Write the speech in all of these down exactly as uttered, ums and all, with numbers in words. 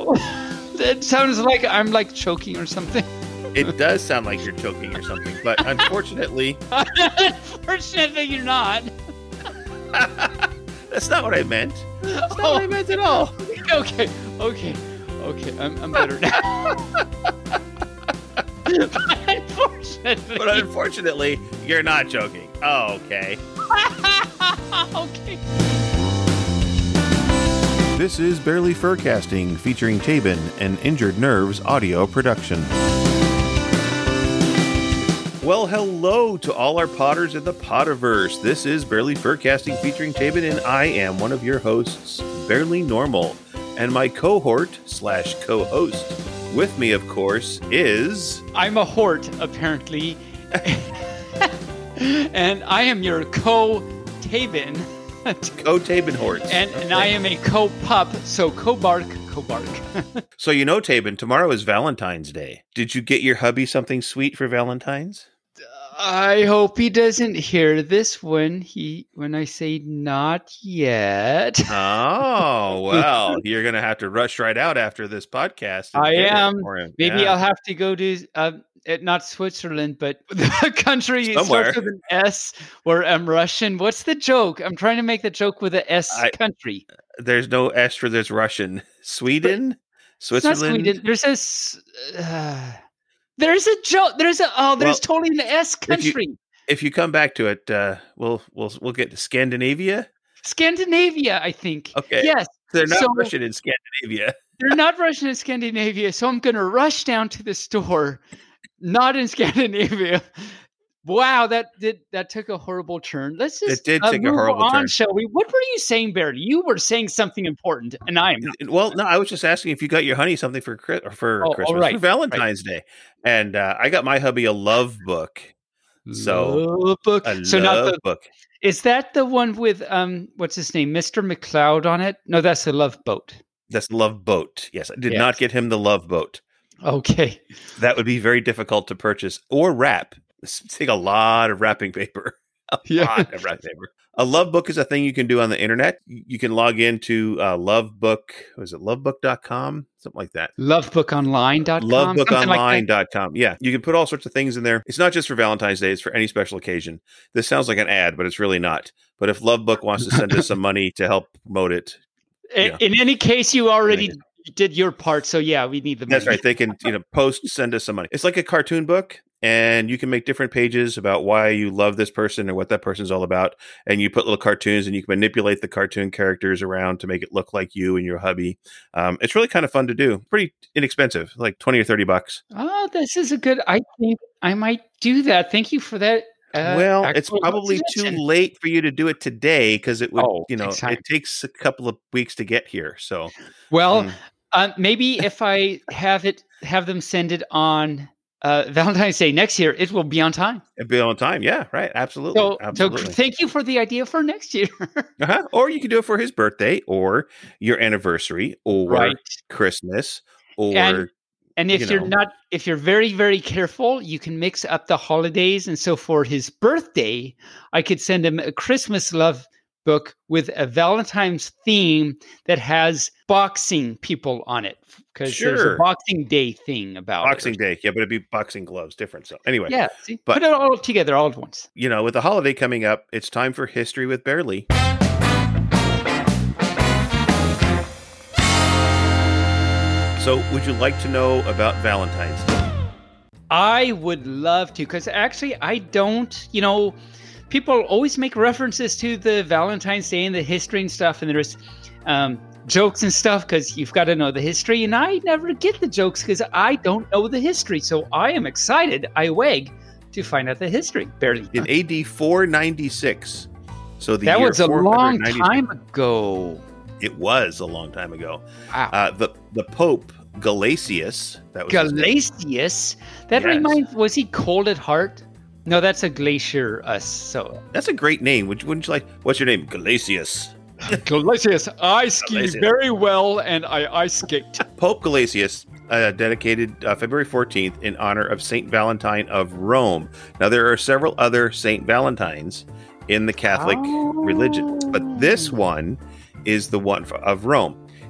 Oh, it sounds like I'm like choking or something. It does sound like you're choking or something, but unfortunately... Unfortunately, you're not. That's not what I meant. That's not Oh. what I meant at all. Okay, okay, okay. I'm, I'm better now. But unfortunately... But unfortunately, you're not joking. Oh, okay. Okay. This is Barely Furcasting, featuring Tabin and Injured Nerves audio production. Well, hello to all our potters in the Potterverse. This is Barely Furcasting, featuring Tabin, and I am one of your hosts, Barely Normal. And my cohort slash co-host with me, of course, is... I'm a hort, apparently. And I am your co-Tabin. Co-Tabin Hort. And, and I am a co-pup, so co-bark, co-bark. So you know, Tabin, tomorrow is Valentine's Day. Did you get your hubby something sweet for Valentine's? I hope he doesn't hear this when he when I say not yet. Oh, well, you're going to have to rush right out after this podcast. and I get it am. for him. Maybe Yeah. I'll have to go to uh, it, not Switzerland, but the country Somewhere. starts with an S where I'm Russian. What's the joke? I'm trying to make the joke with a S I- country. There's no S for this Russian. Sweden? It's not Switzerland? Sweden. There's a s- uh, there's a joke. There's a oh, there's Well, totally an S if you- country. If you come back to it, uh, we'll we'll we'll get to Scandinavia. Scandinavia, I think. Okay. Yes. They're not So- Russian in Scandinavia. They're not Russian in Scandinavia, so I'm going to rush down to the store, not in Scandinavia. Wow, that did that took a horrible turn. Let's just It did uh, take a move horrible on, turn. shall we? What were you saying, Barry? You were saying something important, and I'm not. Well, no, I was just asking if you got your honey something for Chri- or for Oh, Christmas, all right, for Valentine's Day, and uh, I got my hubby a love book. So Love book. a So love not the book. is that the one with um what's his name, Mister McCloud on it? No, that's the Love Boat. That's Love Boat. Yes, I did Yes. not get him the Love Boat. Okay. That would be very difficult to purchase or wrap. It's take a lot of wrapping paper. A Yeah. lot of wrapping paper. A love book is a thing you can do on the internet. You can log into uh, Lovebook. Was it lovebook dot com? Something like that. Lovebookonline dot com. lovebook something like online that. dot com. Yeah, you can put all sorts of things in there. It's not just for Valentine's Day, it's for any special occasion. This sounds like an ad, but it's really not. But if Lovebook wants to send us some money to help promote it, In, Yeah. in any case, you already did your part, so yeah, we need the money. that's right. They can, you know, post, send us some money. It's like a cartoon book, and you can make different pages about why you love this person and what that person's all about. And you put little cartoons, and you can manipulate the cartoon characters around to make it look like you and your hubby. Um, it's really kind of fun to do. Pretty inexpensive, like twenty or thirty bucks. Oh, this is a good. I think I might do that. Thank you for that. Uh, well, it's actual probably too suggestion. late for you to do it today because it would, Oh, you know, takes time. it takes a couple of weeks to get here. So, Well, Mm. uh, maybe if I have it, have them send it on uh, Valentine's Day next year, it will be on time. it'd be on time. Yeah, right. Absolutely. So, so Absolutely. thank you for the idea for next year. uh-huh. Or you can do it for his birthday or your anniversary or Right. Christmas or And- And if You you are know. not, if you're very, very careful, you can mix up the holidays. And so for his birthday, I could send him a Christmas love book with a Valentine's theme that has boxing people on it. Because there's Sure. a Boxing Day thing about Boxing it. Day. Yeah, but it'd be boxing gloves. Different. So anyway, Yeah. See, But- put it all together all at once. you know, with the holiday coming up, it's time for History with Barely. So would you like to know about Valentine's Day? I would love to, because actually I don't, you know, people always make references to the Valentine's Day and the history and stuff, and there's um, jokes and stuff because you've got to know the history, and I never get the jokes because I don't know the history. So I am excited, I wag, to find out the history, barely. In A D four ninety-six. So the That year was a long four ninety-six time ago. It was a long time ago. Wow. Uh, the the Pope Galasius. That was his name. Galasius? That Yes. reminds, was he cold at heart? No, that's a glacier us. So That's a great name. Would you, wouldn't you like? What's your name? Galasius. Galasius, I ski Galasius. very well and I ice skate. Pope Galasius uh, dedicated uh, February fourteenth in honor of Saint Valentine of Rome. Now there are several other Saint Valentines in the Catholic religion, but this one is the one f- of Rome.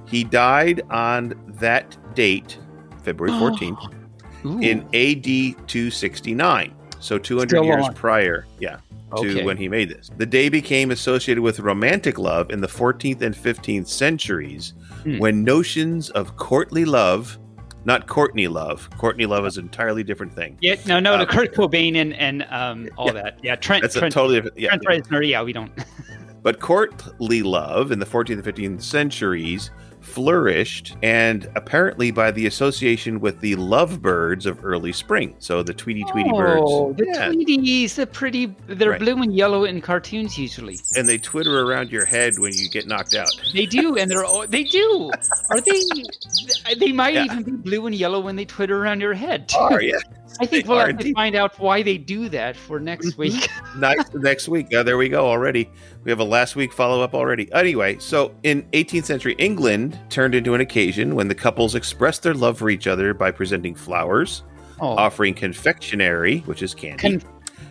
He died on that date, February fourteenth, Ooh. in A D two sixty-nine. So two hundred Still years on. prior, yeah, to Okay. when he made this. The day became associated with romantic love in the fourteenth and fifteenth centuries, Hmm. when notions of courtly love, not Courtney Love. Courtney Love is an entirely different thing. Yeah, no, no, Uh, the Kurt Cobain and, and um, all yeah. that. Yeah, Trent. That's Trent, a totally different. Yeah, Trent Reznor. Yeah, we don't. but courtly love in the fourteenth and fifteenth centuries flourished, and apparently by the association with the lovebirds of early spring. So the Tweety Tweety Oh, birds. the Yeah. Tweeties, the pretty. They're Right. blue and yellow in cartoons usually. And they twitter around your head when you get knocked out. They do, and they're all- they do. Are they? They might Yeah. even be blue and yellow when they twitter around your head. Too. Oh, yeah. I think they we'll are have to indeed. find out why they do that for next Mhm. week. Next, next week. Oh, there we go already. We have a last week follow up already. Anyway, so in eighteenth century England turned into an occasion when the couples expressed their love for each other by presenting flowers, Oh, offering confectionery, which is candy, Con-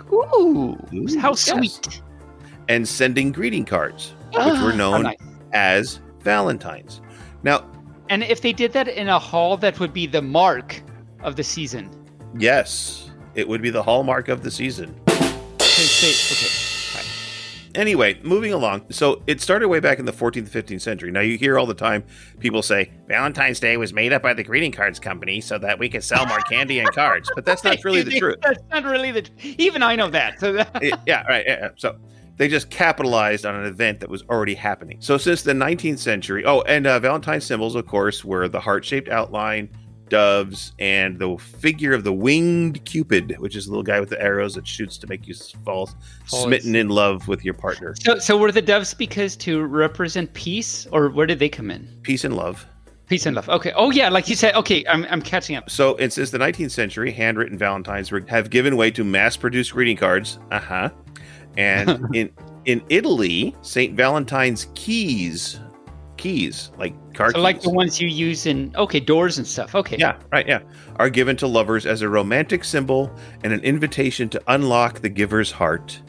ooh, Ooh, how yes. sweet! and sending greeting cards, which Ah, were how known nice. as Valentines. Now, And if they did that in a hall, that would be the mark of the season. yes, it would be the hallmark of the season. Okay, say- okay, fine. Anyway, moving along. So it started way back in the fourteenth, fifteenth century. Now you hear all the time people say Valentine's Day was made up by the greeting cards company so that we could sell more candy and cards. But that's not really the truth. That's not really the. Even I know that. So that It- yeah, right. Yeah, yeah. So they just capitalized on an event that was already happening. So since the nineteenth century, oh, and uh, Valentine's symbols, of course, were the heart-shaped outline, doves, and the figure of the winged Cupid, which is the little guy with the arrows that shoots to make you fall Falls. smitten in love with your partner. So, so were the doves because to represent peace, or where did they come in? Peace and love. Peace and love. Okay. Oh yeah, like you said. Okay, I'm I'm catching up. So, and since the nineteenth century, handwritten Valentines were, have given way to mass-produced greeting cards. Uh huh. And in in Italy, Saint Valentine's keys, keys like car So keys, like the ones you use in okay doors and stuff. Okay. yeah, right, yeah, are given to lovers as a romantic symbol and an invitation to unlock the giver's heart.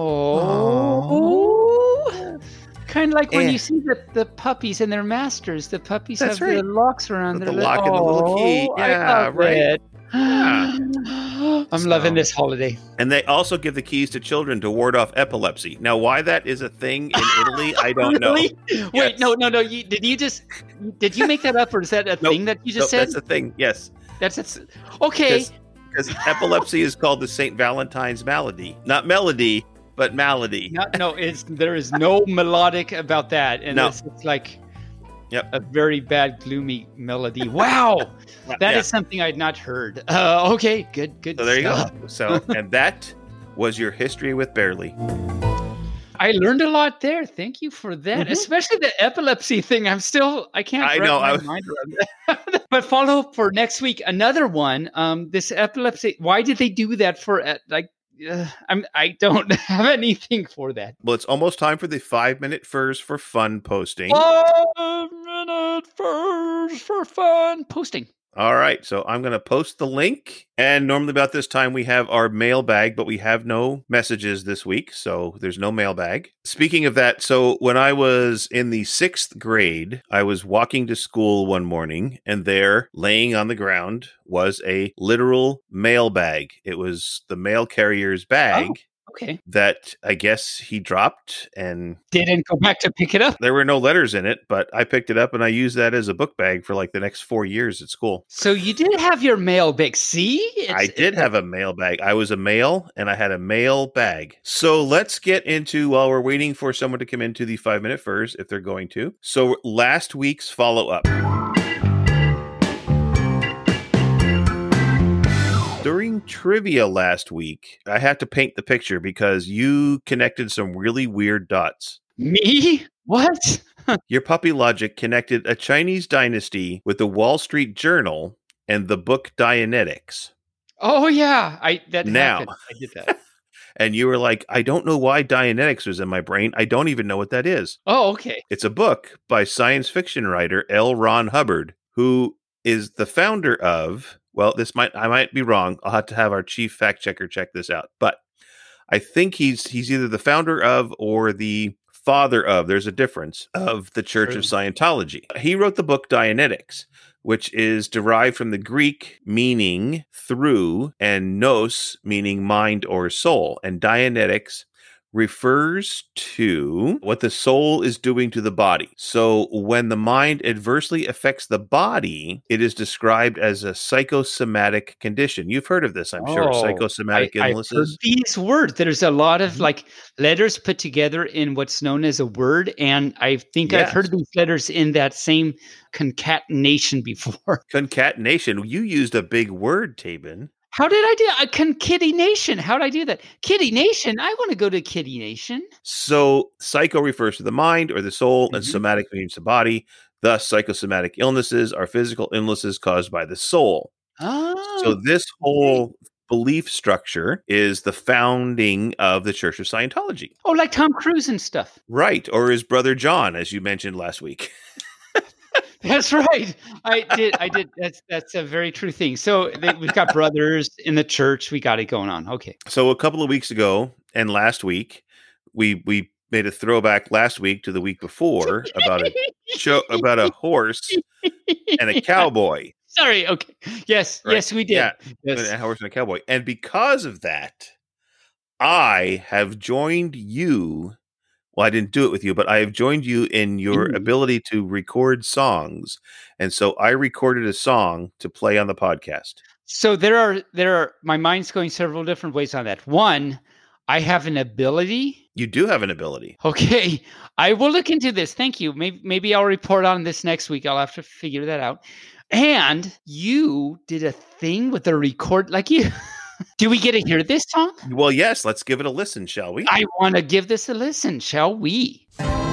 Oh. Kind of like when Eh. you see the, the puppies and their masters. The puppies That's have right. the locks around With their the li- lock and the little key. Oh, I Yeah, love right. it. Yeah. I'm So- loving this holiday. And they also give the keys to children to ward off epilepsy. Now, why that is a thing in Italy, I don't know. Really? Wait, Yes. no, no, no. You, did you just did you make that up, or is that a Nope. thing that you No, just said? that's the thing. Yes. That's it's okay. Because epilepsy is called the Saint Valentine's malady. Not melody, but malady. No, no, it's there is no melodic about that, and No. it's, it's like Yep. a very bad, gloomy melody. Wow, that is Yeah. something I'd not heard. Uh, okay, good, good. So there you stuff. go. So, and that was your history with Barely. I learned a lot there. Thank you for that, Mhm. especially the epilepsy thing. I'm still, I can't. I wrap know, my I was- mind around that. But follow up for next week. Another one. Um, this epilepsy. Why did they do that for? Uh, like, uh, I'm. I don't have anything for that. Well, it's almost time for the five minute furs for fun posting. Five minute first for fun posting. All right. So I'm going to post the link. And normally about this time we have our mailbag, but we have no messages this week. So there's no mailbag. Speaking of that, so when I was in the sixth grade, I was walking to school one morning, and there, laying on the ground, was a literal mailbag. It was the mail carrier's bag. Okay. That I guess he dropped, and Didn't go back to pick it up. there were no letters in it, but I picked it up and I used that as a book bag for like the next four years at school. So you did have your mail bag. See? I did have a mail bag. I was a male and I had a mail bag. So let's get into, while we're waiting for someone to come into the five minute furs, if they're going to. So last week's follow up. During trivia last week, I had to paint the picture because you connected some really weird dots. Me? What? Your puppy logic connected a Chinese dynasty with the Wall Street Journal and the book Dianetics. Oh yeah, I that Now. happened. I did that. And you were like, I don't know why Dianetics was in my brain. I don't even know what that is. Oh, okay. It's a book by science fiction writer L. Ron Hubbard, who is the founder of, well, this might, I might be wrong. I'll have to have our chief fact checker check this out. But I think he's, he's either the founder of or the father of, there's a difference, of the Church of Scientology. He wrote the book Dianetics, which is derived from the Greek meaning through and nous meaning mind or soul. And Dianetics refers to what the soul is doing to the body. So when the mind adversely affects the body, it is described as a psychosomatic condition. You've heard of this, I'm oh, sure. Psychosomatic I, illnesses. I've heard these words. There's a lot of mm-hmm. like letters put together in what's known as a word. And I think yes. I've heard these letters in that same concatenation before. Concatenation. You used a big word, Tabin. How did I do a con Kitty Nation? How did I do that? Kitty Nation. I want to go to Kitty Nation. So psycho refers to the mind or the soul, mm-hmm. and somatic means the body. Thus, psychosomatic illnesses are physical illnesses caused by the soul. Oh. So this whole belief structure is the founding of the Church of Scientology. Oh, like Tom Cruise and stuff. Right. Or his brother John, as you mentioned last week. That's right. I did. I did. That's that's a very true thing. So they, we've got brothers in the church. We got it going on. Okay. So a couple of weeks ago and last week, we we made a throwback last week to the week before about a show about a horse and a cowboy. Sorry. Okay. Yes. Right? Yes, we did. Yeah. Yes. A horse and a cowboy, and because of that, I have joined you. Well, I didn't do it with you, but I have joined you in your mm. ability to record songs. And so I recorded a song to play on the podcast. So there are, there are, my mind's going several different ways on that. One, I have an ability. You do have an ability. Okay. I will look into this. Thank you. Maybe, maybe I'll report on this next week. I'll have to figure that out. And you did a thing with the record, like you... Do we get to hear this song? Well, yes. Let's give it a listen, shall we? I want to give this a listen, shall we?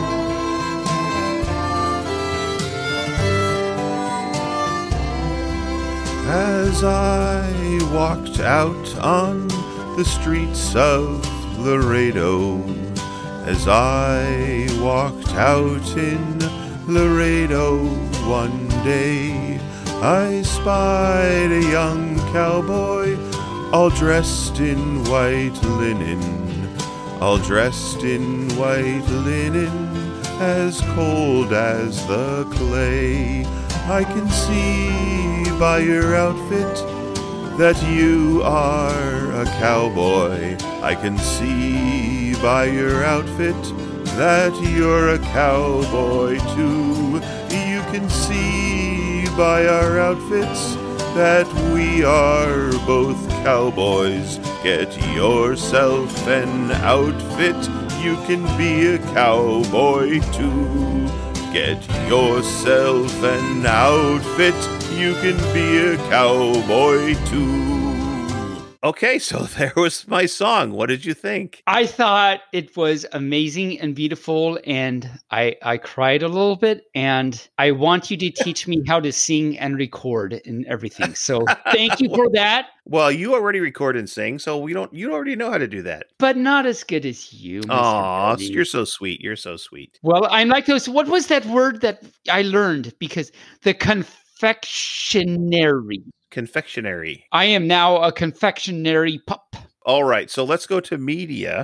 As I walked out on the streets of Laredo, as I walked out in Laredo one day, I spied a young cowboy all dressed in white linen, all dressed in white linen, as cold as the clay. I can see by your outfit that you are a cowboy. I can see by your outfit that you're a cowboy too. You can see by our outfits that we are both cowboys. Get yourself an outfit, you can be a cowboy too. Get yourself an outfit, you can be a cowboy too. Okay, so there was my song. What did you think? I thought it was amazing and beautiful, and I I cried a little bit, and I want you to teach me how to sing and record and everything. So thank you for that. Well, you already record and sing, so we don't you already know how to do that. But not as good as you, Mister Aw, Brady. You're so sweet. You're so sweet. Well, I'm like those. What was that word that I learned? Because the confectionery. Confectionery. I am now a confectionery pup. All right, so let's go to media.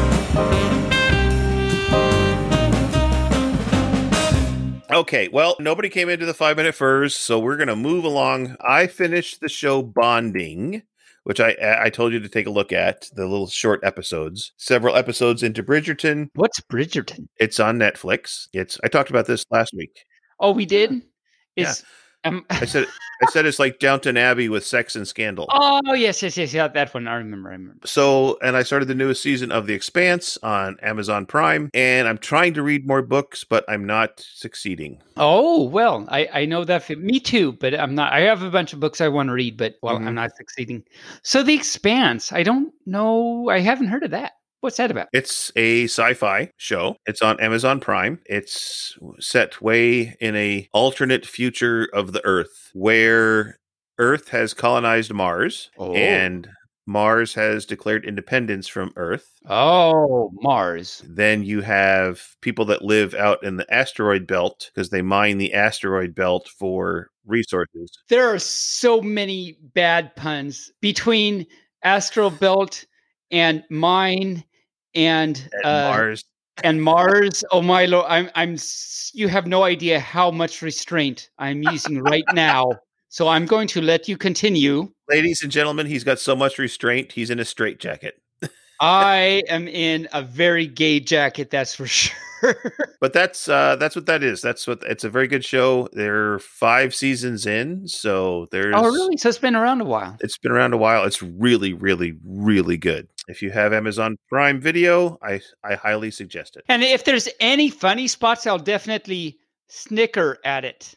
Okay, well, nobody came into the five-minute furs, so we're going to move along. I finished the show Bonding, which I I told you to take a look at, the little short episodes. Several episodes into Bridgerton. What's Bridgerton? It's on Netflix. It's I talked about this last week. Oh, we did? It's, yeah. Um, I said I said it's like Downton Abbey with sex and scandal. Oh, yes, yes, yes, yeah, that one. I remember, I remember. So, and I started the newest season of The Expanse on Amazon Prime, and I'm trying to read more books, but I'm not succeeding. Oh, well, I, I know that. Me too, but I'm not. I have a bunch of books I want to read, but, well, mm-hmm. I'm not succeeding. So The Expanse, I don't know. I haven't heard of that. What's that about? It's a sci-fi show. It's on Amazon Prime. It's set way in a alternate future of the Earth where Earth has colonized Mars oh. and Mars has declared independence from Earth. Oh, Mars. Then you have people that live out in the asteroid belt because they mine the asteroid belt for resources. There are so many bad puns between astral belt and mine and, and uh, Mars And Mars, oh my lord, I'm I'm s- you have no idea how much restraint I'm using right now. So I'm going to let you continue. Ladies and gentlemen, he's got so much restraint, he's in a straitjacket. I am in a very gay jacket, that's for sure. But that's uh, that's what that is. That's what it's a very good show. They're five seasons in, so there's Oh, really? So it's been around a while. It's been around a while. It's really, really, really good. If you have Amazon Prime Video, I I highly suggest it. And if there's any funny spots, I'll definitely snicker at it.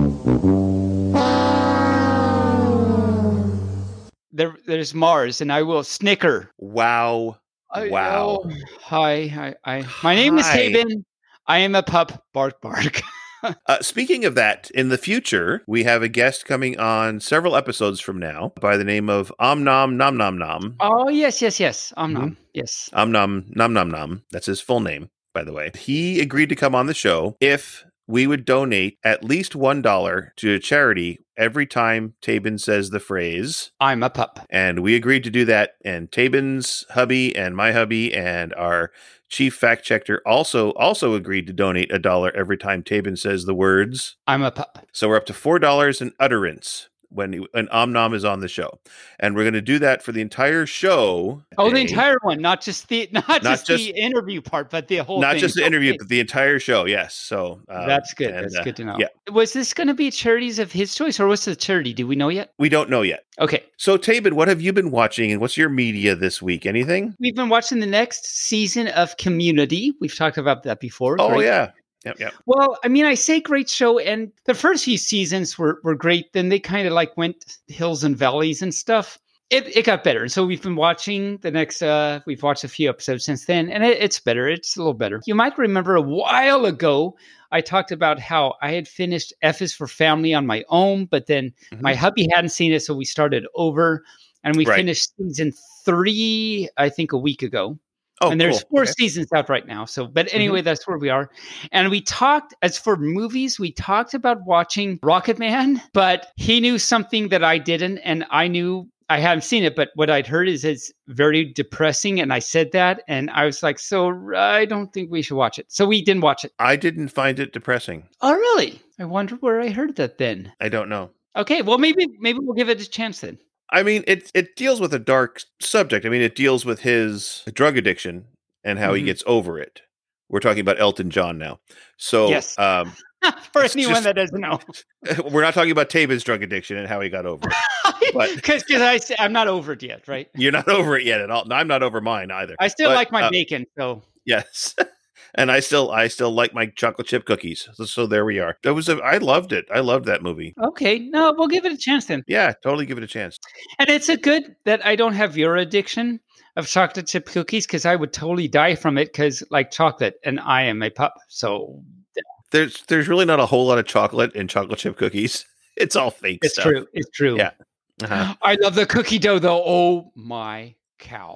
There, there's Mars, and I will snicker. Wow. I, Wow. oh, hi, hi, hi. My name is Hi. Taben. I am a pup. Bark, bark. Uh, speaking of that, in the future, we have a guest coming on several episodes from now by the name of Om Nom Nom Nom Nom. Oh, yes, yes, yes. Om Mhm. nom. Yes. Om Nom Nom Nom Nom. That's his full name, by the way. He agreed to come on the show if we would donate at least one dollar to a charity every time Taben says the phrase. I'm a pup. And we agreed to do that. And Taben's hubby and my hubby and our chief fact checker also also agreed to donate a dollar every time Taben says the words. I'm a pup. So we're up to four dollars in utterance when when Om Nom is on the show, and we're going to do that for the entire show. Oh, the today. entire one, not just the not, Not just, just- the interview part, but the whole Not thing. just the interview, Okay. but the entire show. Yes. So um, That's good. and, That's uh, good to know. Yeah, Was this going to be charities of his choice, or what's the charity? Do we know yet? we don't know yet. Okay. So Taben, what have you been watching, and what's your media this week? Anything? We've been watching the next season of Community. We've talked about that before. Oh Great. yeah. Yep, yep. Well, I mean, I say great show, and the first few seasons were, were great. Then they kind of like went hills and valleys and stuff. It it got better. And so we've been watching the next, uh, we've watched a few episodes since then, and it, it's better. It's a little better. You might remember a while ago, I talked about how I had finished F is for Family on my own, but then Mhm. my hubby hadn't seen it, so we started over, and we Right. finished season three, I think, a week ago. Oh, and there's cool. four Okay. seasons out right now. So, but anyway, that's where we are. And we talked, as for movies, we talked about watching Rocket Man, but he knew something that I didn't, and I knew I hadn't seen it, but what I'd heard is it's very depressing. And I said that, and I was like, so I don't think we should watch it. So we didn't watch it. I didn't find it depressing. Oh, really? I wonder where I heard that then. I don't know. Okay, well, maybe maybe we'll give it a chance then. I mean, it it deals with a dark subject. I mean, it deals with his drug addiction and how he Mhm. gets over it. We're talking about Elton John now. So, Yes. um, For It's anyone just- that doesn't know. we're not talking about Taben's drug addiction and how he got over it. But- Because I, s- I'm not over it yet, right? You're not over it yet at all. No, I'm not over mine either. I still But, like my uh, bacon, so Yes. And I still I still like my chocolate chip cookies. So, so there we are. That was a, I loved it. I loved that movie. okay. No, we'll give it a chance then. Yeah, totally give it a chance. And it's a good that I don't have your addiction of chocolate chip cookies because I would totally die from it because like chocolate and I am a pup. So There's there's really not a whole lot of chocolate in chocolate chip cookies. It's all fake it's stuff. true. It's true. Yeah. Uh-huh. I love the cookie dough though. Oh my cow.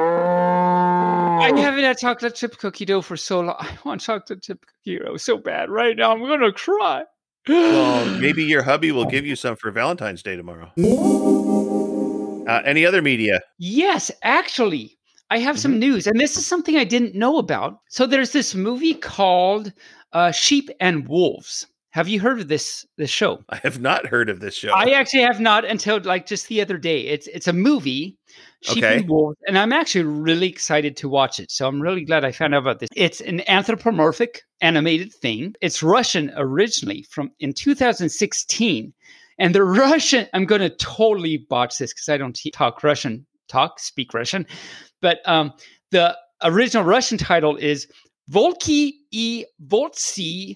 I haven't had chocolate chip cookie dough for so long. I want chocolate chip cookie dough so bad right now. I'm gonna cry. Well, maybe your hubby will give you some for Valentine's Day tomorrow. Uh, any other media? Yes, actually, I have some news, and this is something I didn't know about. So there's this movie called uh, Sheep and Wolves. Have you heard of this this show? I have not heard of this show. I actually have not until like just the other day. It's it's a movie, Sheep Okay. and Wolves, and I'm actually really excited to watch it. So I'm really glad I found out about this. It's an anthropomorphic animated thing. It's Russian originally from in two thousand sixteen. And the Russian, I'm going to totally botch this because I don't t- talk Russian, talk, speak Russian. But um, the original Russian title is Volki I Voltsi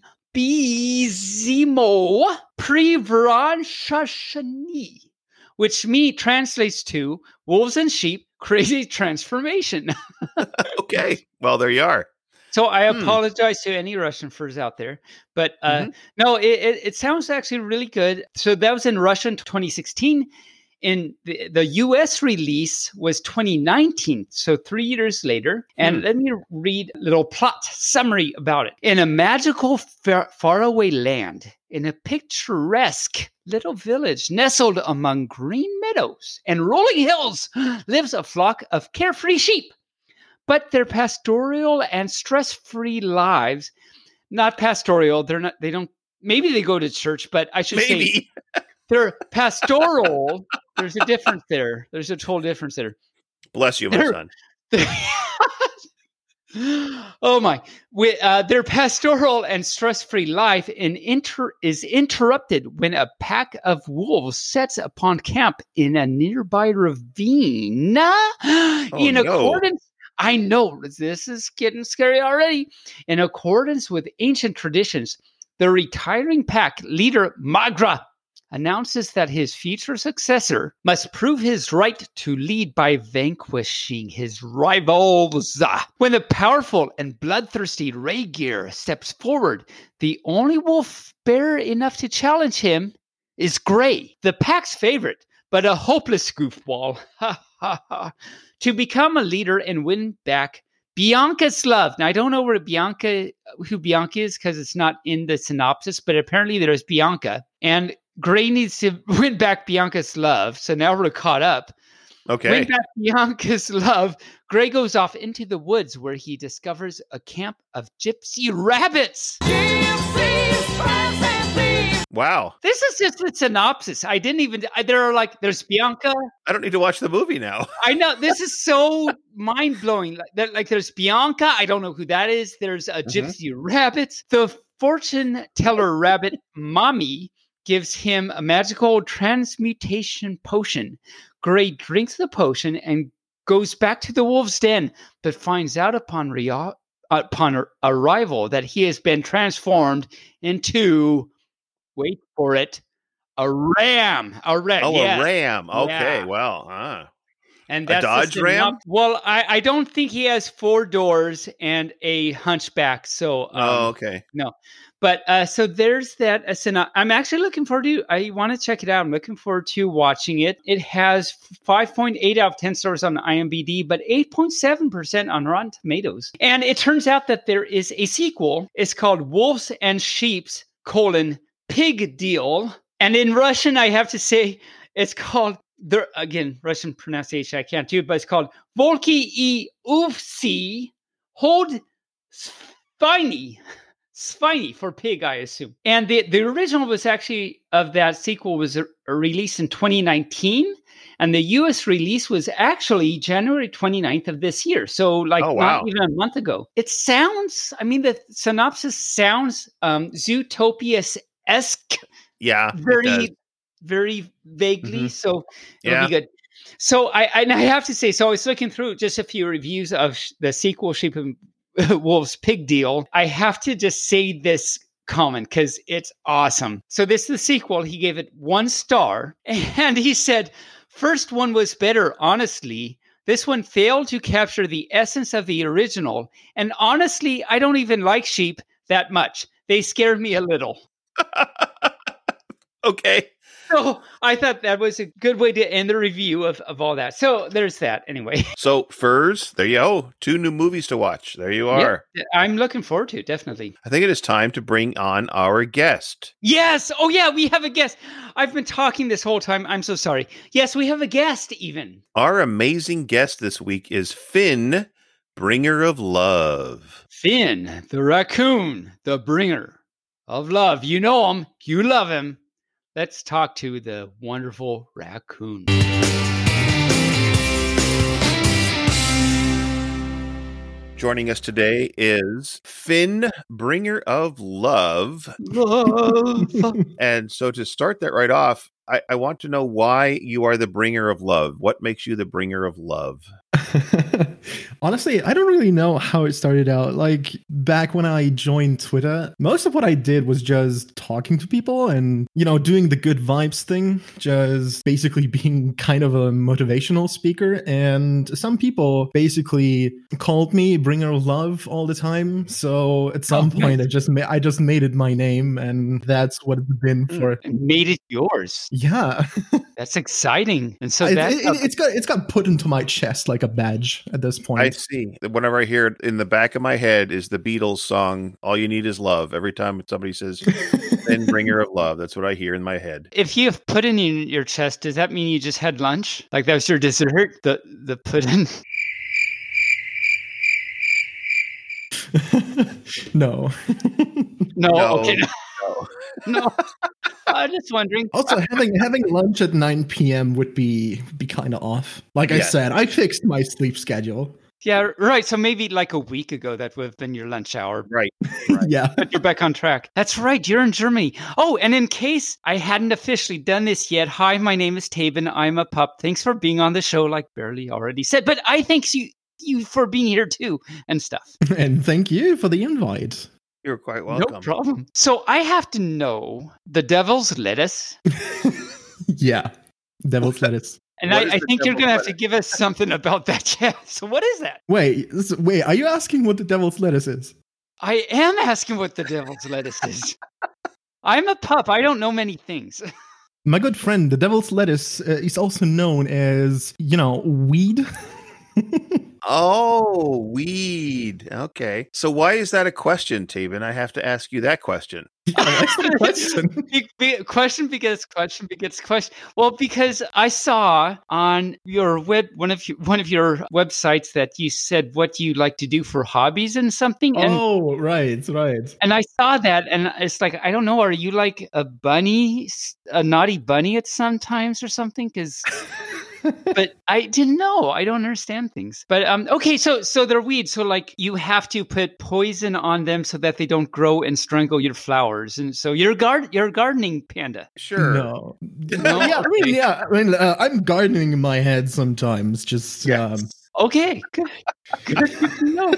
Bizimo Privrashashani, which me translates to Wolves and Sheep Crazy Transformation. Okay. Well, there you are. So I Hmm. apologize to any Russian furs out there, but uh, Mhm. no, it, it, it sounds actually really good. So that was in Russian twenty sixteen. In the, the U S release was twenty nineteen, so three years later. And Hmm. let me read a little plot summary about it. In a magical, far, faraway land, in a picturesque little village nestled among green meadows and rolling hills, lives a flock of carefree sheep. but their pastoral and stress-free lives, not pastoral, they're not, they don't, maybe they go to church, but I should Maybe. say they're pastoral. There's a difference there. There's a total difference there. Bless you, my They're- son. Oh my! We, uh, their pastoral and stress-free life in inter- is interrupted when a pack of wolves sets upon camp in a nearby ravine. Oh, in no. accordance, I know this is getting scary already. In accordance with ancient traditions, the retiring pack leader Magra announces that his future successor must prove his right to lead by vanquishing his rivals. When the powerful and bloodthirsty Rhaegar steps forward, the only wolf bear enough to challenge him is Grey, the pack's favorite, but a hopeless goofball. To become a leader and win back Bianca's love. Now, I don't know where Bianca, who Bianca is, because it's not in the synopsis, but apparently there's Bianca. And Grey needs to win back Bianca's love. So now we're caught up. Okay. Win back Bianca's love. Grey goes off into the woods where he discovers a camp of gypsy rabbits. Wow. This is just a synopsis. I didn't even, there are like, there's Bianca. I don't need to watch the movie now. I know. This is so mind blowing. Like, there- like there's Bianca. I don't know who that is. There's a gypsy rabbit. The fortune teller rabbit mommy gives him a magical transmutation potion. Grey drinks the potion and goes back to the wolf's den, but finds out upon rea- upon arrival that he has been transformed into, wait for it, a ram. A ram. Oh, yeah. a ram. Okay. Yeah. Well, huh. And A that's the Dodge Ram? synop- Well, I, I don't think he has four doors and a hunchback. So, um, Oh, okay. no. But uh, so there's that. Uh, syno- I'm actually looking forward to. I want to check it out. I'm looking forward to watching it. It has five point eight out of ten stars on IMDb, but eight point seven percent on Rotten Tomatoes. And it turns out that there is a sequel. It's called Wolves and Sheep's colon Pig Deal. And in Russian, I have to say, it's called. There again, Russian pronunciation I can't do, but it's called Volki I Uvsi Hold Spiny. Spiny for pig, I assume. And the, the original was actually of that sequel was a, a released in twenty nineteen. And the U S release was actually January twenty-ninth of this year. So like Oh, wow. not even a month ago. It sounds, I mean, the synopsis sounds um, Zootopia-esque. Yeah. it Very, does. very vaguely. Mhm. So it'll Yeah. be good. So I, I, and I have to say, so I was looking through just a few reviews of sh- the sequel Sheep and Wolves Pig Deal. I have to just say this comment because it's awesome. So this is the sequel. He gave it one star and he said, first one was better, honestly. This one failed to capture the essence of the original. And honestly, I don't even like sheep that much. They scared me a little. Okay. So I thought that was a good way to end the review of, of all that. So there's that anyway. So, Furs, there you go. Two new movies to watch. There you are. Yeah, I'm looking forward to it, definitely. I think it is time to bring on our guest. Yes. Oh, yeah, we have a guest. I've been talking this whole time. I'm so sorry. Yes, we have a guest even. Our amazing guest this week is Finn, bringer of love. Finn, the raccoon, the bringer of love. You know him. You love him. Let's talk to the wonderful raccoon. Joining us today is Finn, bringer of love. Love. And so to start that right off, I, I want to know why you are the bringer of love. What makes you the bringer of love? Honestly, I don't really know how it started out. Like back when I joined Twitter, most of what I did was just talking to people and, you know, doing the good vibes thing, just basically being kind of a motivational speaker. And some people basically called me bringer of love all the time. So at some Oh, point, nice. I just ma- I just made it my name, and that's what it's been for. And made it yours. Yeah, That's exciting. And so it, that's it, it's got it's got put into my chest like a badge at this point. I see. Whenever I hear it in the back of my head is the Beatles song, All You Need Is Love. Every time somebody says, Finn, bringer of love, that's what I hear in my head. if you have pudding in your chest, does that mean you just had lunch? Like that was your dessert? The the pudding? No. No, No. okay. No. No. I'm just wondering. Also, having having lunch at nine p.m. would be be kind of off. Like I Yes. said, I fixed my sleep schedule. Yeah, right. So maybe like a week ago, that would have been your lunch hour. Right. Right. Yeah. But you're back on track. That's right. You're in Germany. Oh, and in case I hadn't officially done this yet, hi, my name is Taben. I'm a pup. Thanks for being on the show, like Barely already said. But I thank you you for being here too and stuff. And thank you for the invite. You're quite welcome. No problem. So I have to know the devil's lettuce. Yeah. Devil's lettuce. And What I, is I the think you're devil's going to have to lettuce? give us something about that. Yeah. So what is that? Wait, this- wait, are you asking what the devil's lettuce is? I am asking what the devil's lettuce is. I'm a pup. I don't know many things. My good friend, the devil's lettuce uh, is also known as, you know, weed. Oh, weed. Okay. So why is that a question, Taven? I have to ask you that question. Yeah, that's the question. Be- be- question begets question begets question. Well, because I saw on your web one of your, one of your websites that you said what you like to do for hobbies and something, and Oh, right, right. and I saw that, and it's like I don't know. Are you like a bunny, a naughty bunny at sometimes or something? Because. But I didn't know. I don't understand things. But um, okay, so so they're weeds. So like you have to put poison on them so that they don't grow and strangle your flowers. And so you're guard you're a gardening panda. Sure. No. No? Yeah, I mean, Okay. yeah. I mean, uh, I'm gardening in my head sometimes. Just Yes. um, Okay, good. Good, good to know.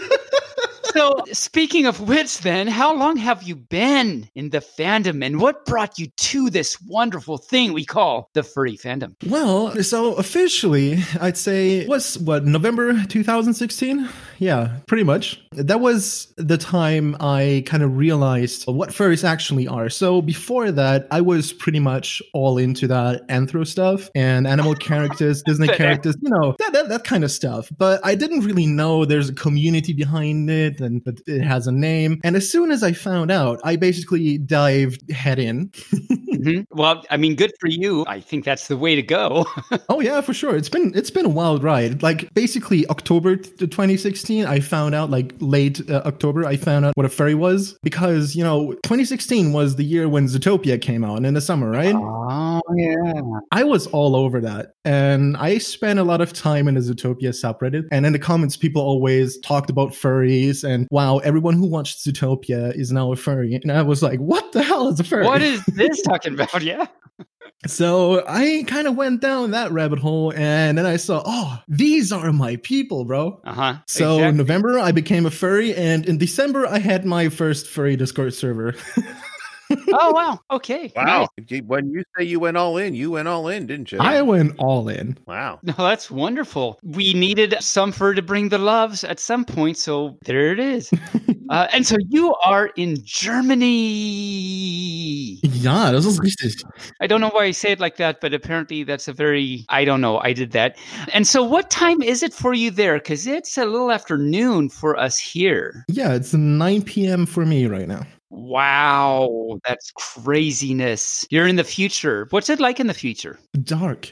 So speaking of which, then, how long have you been in the fandom, and what brought you to this wonderful thing we call the furry fandom? well, so officially, I'd say it was what November two thousand sixteen. Yeah, pretty much. That was the time I kind of realized what furries actually are. So before that, I was pretty much all into that anthro stuff and animal characters, Disney characters, you know, that, that that kind of stuff. But I didn't really know there's a community behind it and that it has a name. And as soon as I found out, I basically dived head in. Mhm. Well, I mean, good for you. I think that's the way to go. Oh yeah, for sure. It's been it's been a wild ride. Like basically October t- twenty sixteen, I found out like late uh, October, I found out what a furry was because you know twenty sixteen was the year when Zootopia came out in the summer, right? Oh, yeah. I was all over that, and I spent a lot of time in the Zootopia subreddit. And in the comments, people always talked about furries and wow, everyone who watched Zootopia is now a furry. And I was like, what the hell is a furry? What is this talking about? Yeah. So I kind of went down that rabbit hole, and then I saw, oh, these are my people, bro. Uh huh. So exactly. November, I became a furry, and in December, I had my first furry Discord server. Oh wow. Okay. Wow. Nice. You- When you say you went all in, you went all in, didn't you? I went all in. Wow. No, that's wonderful. We needed some fur to bring the loves at some point, so there it is. uh, and so you are in Germany. Ja, das ist richtig. I don't know why I say it like that, but apparently that's a very, I don't know, I did that. And so what time is it for you there? Because it's a little after noon for us here. Yeah, it's nine p.m. for me right now. Wow, that's craziness. You're in the future. What's it like in the future? Dark.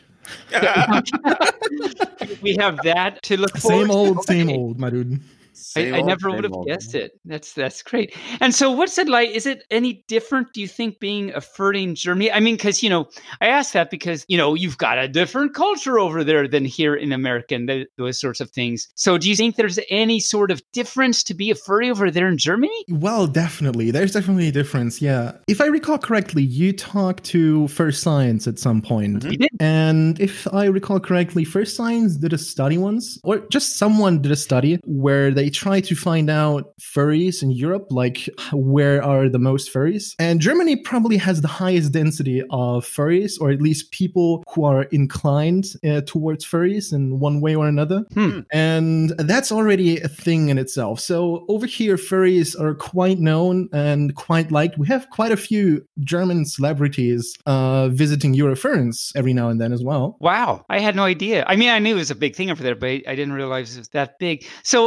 We have that to look forward Same to. old, same Okay. old, my dude. Same I, I old, never same would have old. guessed it. That's that's great. And so, what's it like? Is it any different? Do you think being a furry in Germany? I mean, because you know, I asked that because you know you've got a different culture over there than here in America, and th- those sorts of things. So, do you think there's any sort of difference to be a furry over there in Germany? Well, definitely. There's definitely a difference, yeah. If I recall correctly, you talked to First Science at some point. Mhm. You did. And if I recall correctly, First Science did a study once, or just someone did a study where they tried to find out furries in Europe, like where are the most furries? And Germany probably has the highest density of furries, or at least people who are inclined uh, towards furries in one way or another. Hmm. And that's already a thing in itself. So over here, furries are quite known and quite liked. We have quite a few German celebrities uh, visiting Eurofurence every now and then as well. Wow, I had no idea. I mean, I knew it was a big thing over there, but I didn't realize it was that big. So, I mean, and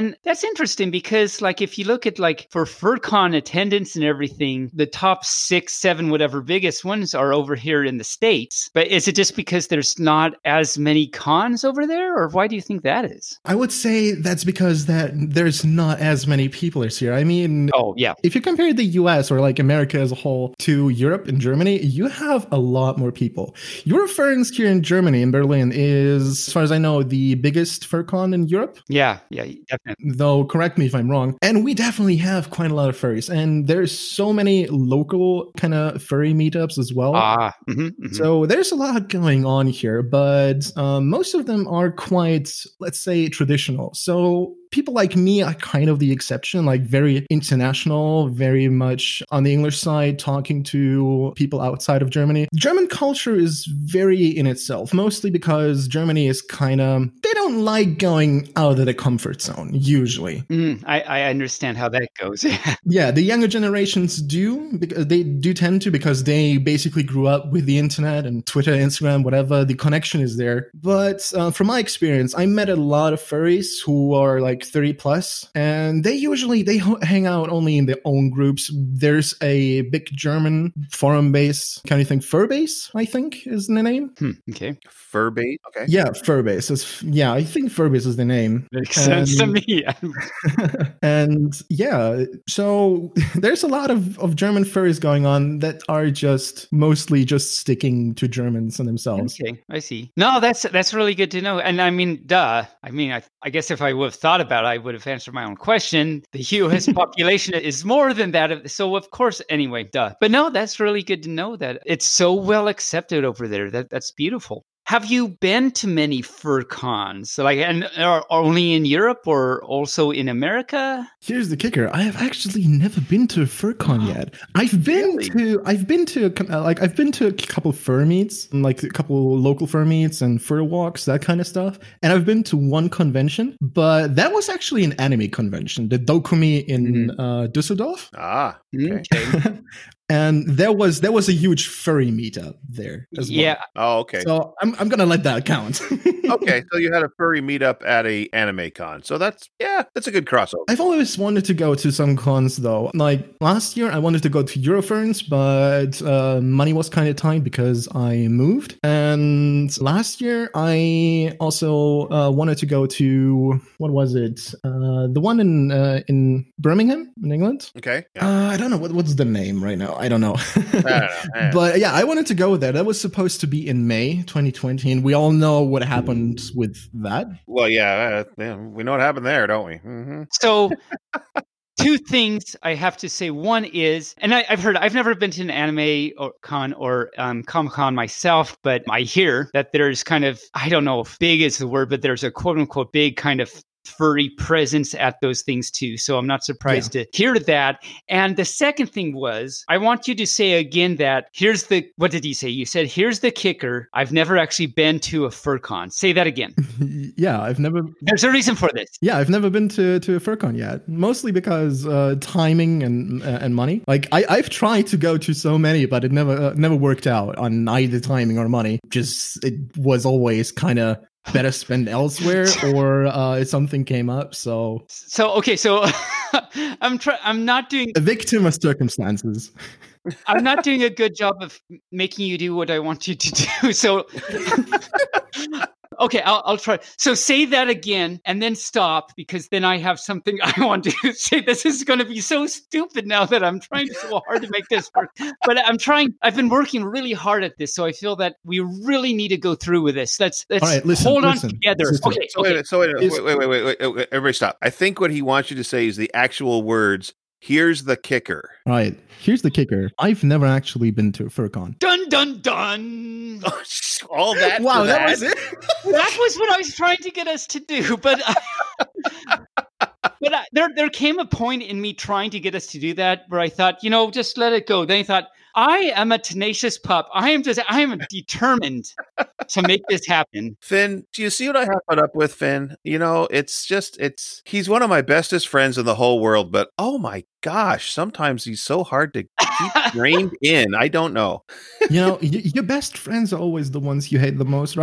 And that's interesting because, like, if you look at, like, for FurCon attendance and everything, the top six, seven, whatever biggest ones are over here in the States. But is it just because there's not as many cons over there? Or why do you think that is? I would say that's because that there's not as many people as here. I mean, oh, yeah. If you compare the U S or like America as a whole to Europe and Germany, you have a lot more people. Eurofurence here in Germany, in Berlin, is, as far as I know, the biggest FurCon in Europe. Yeah, yeah, definitely. Though, correct me if I'm wrong. And we definitely have quite a lot of furries. And there's so many local kind of furry meetups as well. Ah, mm-hmm, mm-hmm. So there's a lot going on here, but um, most of them are quite, let's say, traditional. So people like me are kind of the exception, like very international, very much on the English side, talking to people outside of Germany. German culture is very in itself, mostly because Germany is kind of, they don't like going out of the comfort zone, usually. Mm, I, I understand how that goes. Yeah, the younger generations do, because they do tend to, because they basically grew up with the internet and Twitter, Instagram, whatever, the connection is there. But uh, from my experience, I met a lot of furries who are like thirty plus, and they usually they ho- hang out only in their own groups. There's a big German forum base, kind of thing, Furbase, I think is the name. Hmm, okay. Furbase, okay. Yeah, Furbase is, yeah, I think Furbase is the name. Makes and, sense to me. And yeah, so there's a lot of, of German furries going on that are just mostly just sticking to Germans and themselves. Okay, I see. No, that's that's really good to know. And I mean, duh. I mean, I, I guess if I would have thought about it, I would have answered my own question. The U S population is more than that. So of course, anyway, duh. But no, that's really good to know that it's so well accepted over there. That that's beautiful. Have you been to many FurCons? So like, and are only in Europe or also in America? Here's the kicker: I have actually never been to a FurCon yet. I've been Really? to, I've been to, uh, like, I've been to a couple fur meets, like a couple local fur meets and fur walks, that kind of stuff. And I've been to one convention, but that was actually an anime convention, the Dokumi in Mhm. uh, Düsseldorf. Ah, okay. Okay. And there was there was a huge furry meetup there as well. Yeah. Oh, okay. So I'm I'm gonna let that count. Okay, so you had a furry meetup at a anime con. So that's, yeah, that's a good crossover. I've always wanted to go to some cons though. Like last year, I wanted to go to Eurofurence, but uh, money was kind of tight because I moved. And last year, I also uh, wanted to go to, what was it? Uh, the one in uh, in Birmingham, in England. Okay. Yeah. Uh, I don't know what what's the name right now. I don't know. I don't know. Eh. But yeah, I wanted to go there. That was supposed to be in May twenty twenty, and we all know what happened with that. Well, yeah, uh, yeah, we know what happened there, don't we? Mm-hmm. So, two things I have to say. One is, and I, I've heard, I've never been to an anime or con or um, Comic Con myself, but I hear that there's kind of, I don't know if big is the word, but there's a quote unquote big kind of furry presence at those things too. So I'm not surprised to hear that. And the second thing was, I want you to say again that here's the, what did you say? You said, here's the kicker. I've never actually been to a FurCon. Say that again. Yeah, I've never. There's a reason for this. Yeah, I've never been to, to a FurCon yet. Mostly because uh, timing and uh, and money. Like I I've tried to go to so many, but it never uh, never worked out on either timing or money. Just it was always kind of better spent elsewhere, or uh, something came up. So So okay, so I'm try- I'm not doing a victim of circumstances. I'm not doing a good job of making you do what I want you to do. So okay, I'll, I'll try. So say that again and then stop, because then I have something I want to say. This is going to be so stupid now that I'm trying so hard to make this work. But I'm trying. I've been working really hard at this, so I feel that we really need to go through with this. Let's let's All right, listen, hold listen, on together. listen. Okay, So, okay. wait, so wait, Is- wait, wait, wait, wait, wait, wait, everybody stop. I think what he wants you to say is the actual words. Here's the kicker. All right, here's the kicker. I've never actually been to a FurCon. Dun dun dun. All that. Wow, for that was it. That was what I was trying to get us to do, but but I, there there came a point in me trying to get us to do that where I thought, you know, just let it go. Then I thought, I am a tenacious pup. I am just I am determined to make this happen. Finn, do you see what I have put up with, Finn? You know, it's just, it's, he's one of my bestest friends in the whole world, but oh my gosh, sometimes he's so hard to keep reined in. I don't know. You know, y- your best friends are always the ones you hate the most, right?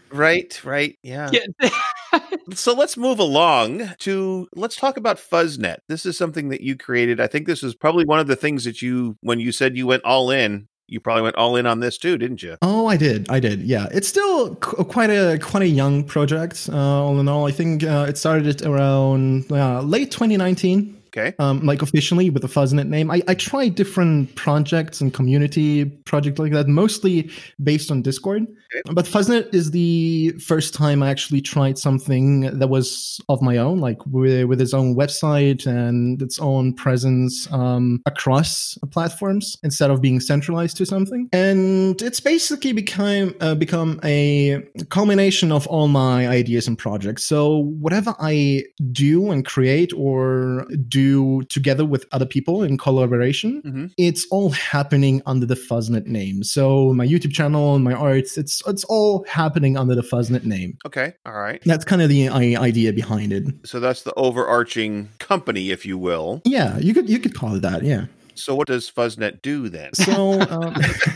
Right, right. Yeah. Yeah. So let's move along to let's talk about Fuzznet. This is something that you created. I think this is probably one of the things that you, when you said you went all in, you probably went all in on this too, didn't you? Oh, I did. I did. Yeah, it's still qu- quite a quite a young project. Uh, all in all, I think uh, it started around uh, late twenty nineteen. Okay. Um, like officially with the Fuzznet name. I, I tried different projects and community projects like that, mostly based on Discord. Okay. But Fuzznet is the first time I actually tried something that was of my own, like with, with its own website and its own presence um, across platforms instead of being centralized to something. And it's basically become uh, become a culmination of all my ideas and projects. So whatever I do and create or do together with other people in collaboration, mm-hmm. it's all happening under the Fuzznet name. So my YouTube channel, my arts, it's it's all happening under the Fuzznet name. Okay, all right. That's kind of the idea behind it. So that's the overarching company, if you will. Yeah, you could you could call it that. Yeah. So what does Fuzznet do then? So um,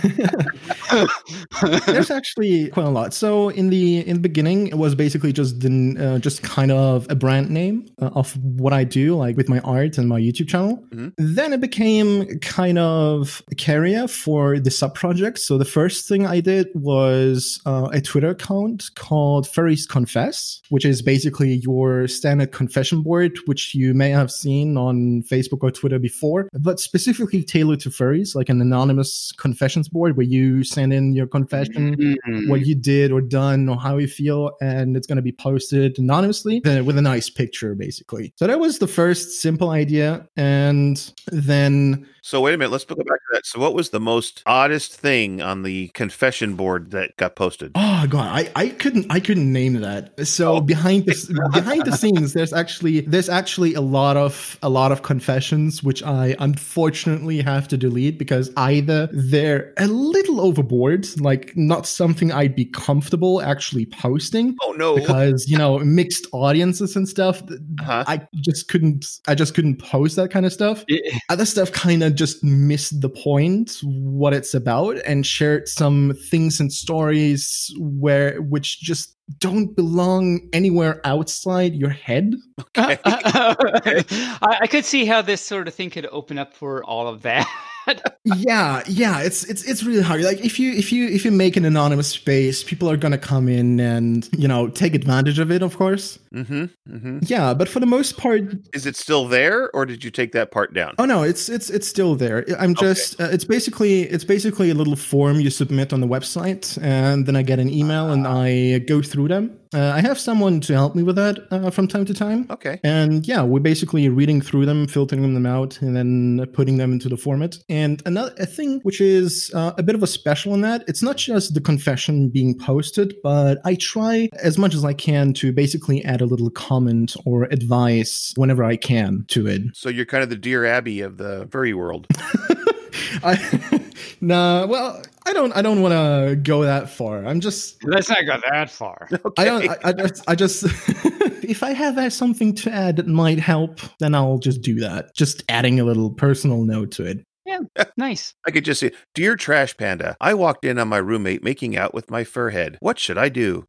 there's actually quite a lot. So in the in the beginning, it was basically just the, uh, just kind of a brand name uh, of what I do, like with my art and my YouTube channel. Mm-hmm. Then it became kind of a carrier for the sub projects. So the first thing I did was uh, a Twitter account called Furries Confess, which is basically your standard confession board, which you may have seen on Facebook or Twitter before, but specifically Specifically tailored to furries, like an anonymous confessions board where you send in your confession, mm-hmm. what you did or done or how you feel, and it's going to be posted anonymously with a nice picture, basically. So that was the first simple idea. And then... So wait a minute, let's go back to that. So what was the most oddest thing on the confession board that got posted? Oh god, I, I couldn't I couldn't name that. So oh. behind the behind the scenes, there's actually there's actually a lot of a lot of confessions which I unfortunately have to delete because either they're a little overboard, like not something I'd be comfortable actually posting. Oh no, because you know mixed audiences and stuff. Uh-huh. I just couldn't I just couldn't post that kind of stuff. Yeah. Other stuff kind of just missed the point, what it's about, and shared some things and stories where which just don't belong anywhere outside your head. Okay. I, I could see how this sort of thing could open up for all of that. yeah, yeah, it's it's it's really hard. Like if you if you if you make an anonymous space, people are gonna come in and you know take advantage of it, of course. Mm-hmm. Mm-hmm. Yeah, but for the most part, is it still there, or did you take that part down? Oh no, it's it's it's still there. I'm just okay. uh, it's basically it's basically a little form you submit on the website, and then I get an email uh, and I go through them. Uh, I have someone to help me with that uh, from time to time. Okay. And yeah, we're basically reading through them, filtering them out, and then putting them into the format. And another a thing which is uh, a bit of a special in that, it's not just the confession being posted, but I try as much as I can to basically add a little comment or advice whenever I can to it. So you're kind of the Dear Abby of the furry world. I, nah, well, I don't. I don't want to go that far. I'm just. Let's not go that far. Okay. I don't. I, I just. I just if I have something to add that might help, then I'll just do that. Just adding a little personal note to it. Yeah, nice. I could just say, Dear Trash Panda, I walked in on my roommate making out with my fur head. What should I do?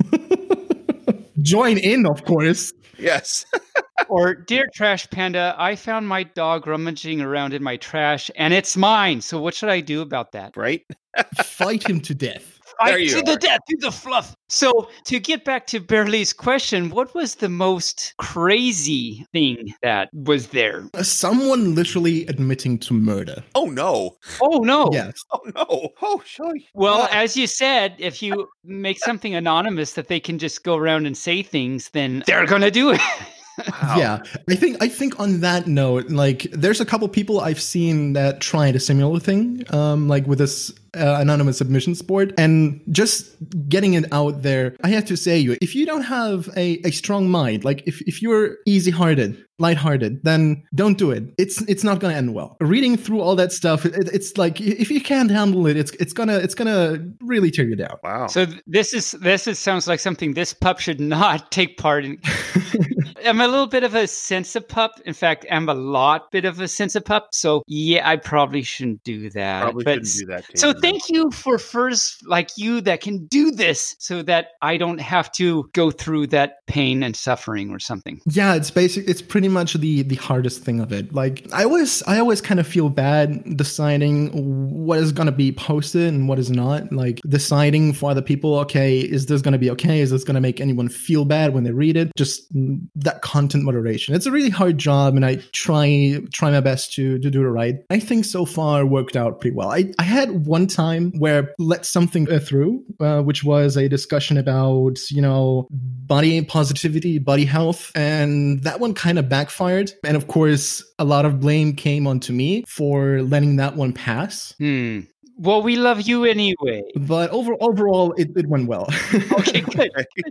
Join in, of course. Yes. Or, Dear Trash Panda, I found my dog rummaging around in my trash, and it's mine. So what should I do about that? Right? Fight him to death. Fight to the death, to the fluff. So to get back to Bearly's question, what was the most crazy thing that was there? Someone literally admitting to murder. Oh, no. Oh, no. Yes. Oh, no. Oh, sorry. Well, as you said, if you make something anonymous that they can just go around and say things, then they're going to do it. Wow. Yeah, I think I think on that note, like, there's a couple people I've seen that tried a similar thing, um, like with this uh, anonymous submissions board, and just getting it out there. I have to say, you, if you don't have a, a strong mind, like if, if you're easy-hearted, lighthearted, then don't do it. It's it's not gonna end well. Reading through all that stuff, it, it's like if you can't handle it, it's it's gonna it's gonna really tear you down. Wow. So this is this is sounds like something this pup should not take part in. I'm a little bit of a sensitive pup. In fact, I'm a lot bit of a sensitive pup. So yeah, I probably shouldn't do that. Probably but, shouldn't do that. Too. So thank you for furs like you that can do this so that I don't have to go through that pain and suffering or something. Yeah, it's basic. It's pretty much the the hardest thing of it. Like I always, I always kind of feel bad deciding what is going to be posted and what is not. Like deciding for other people, okay, is this going to be okay? Is this going to make anyone feel bad when they read it? Just that content moderation. It's a really hard job, and I try try my best to to do it right. I think so far worked out pretty well. I, I had one time where I let something uh, through, uh, which was a discussion about, you know, body positivity, body health, and that one kind of backfired. And of course, a lot of blame came onto me for letting that one pass. Hmm. Well, we love you anyway. But over, overall, it, it went well. Okay, good.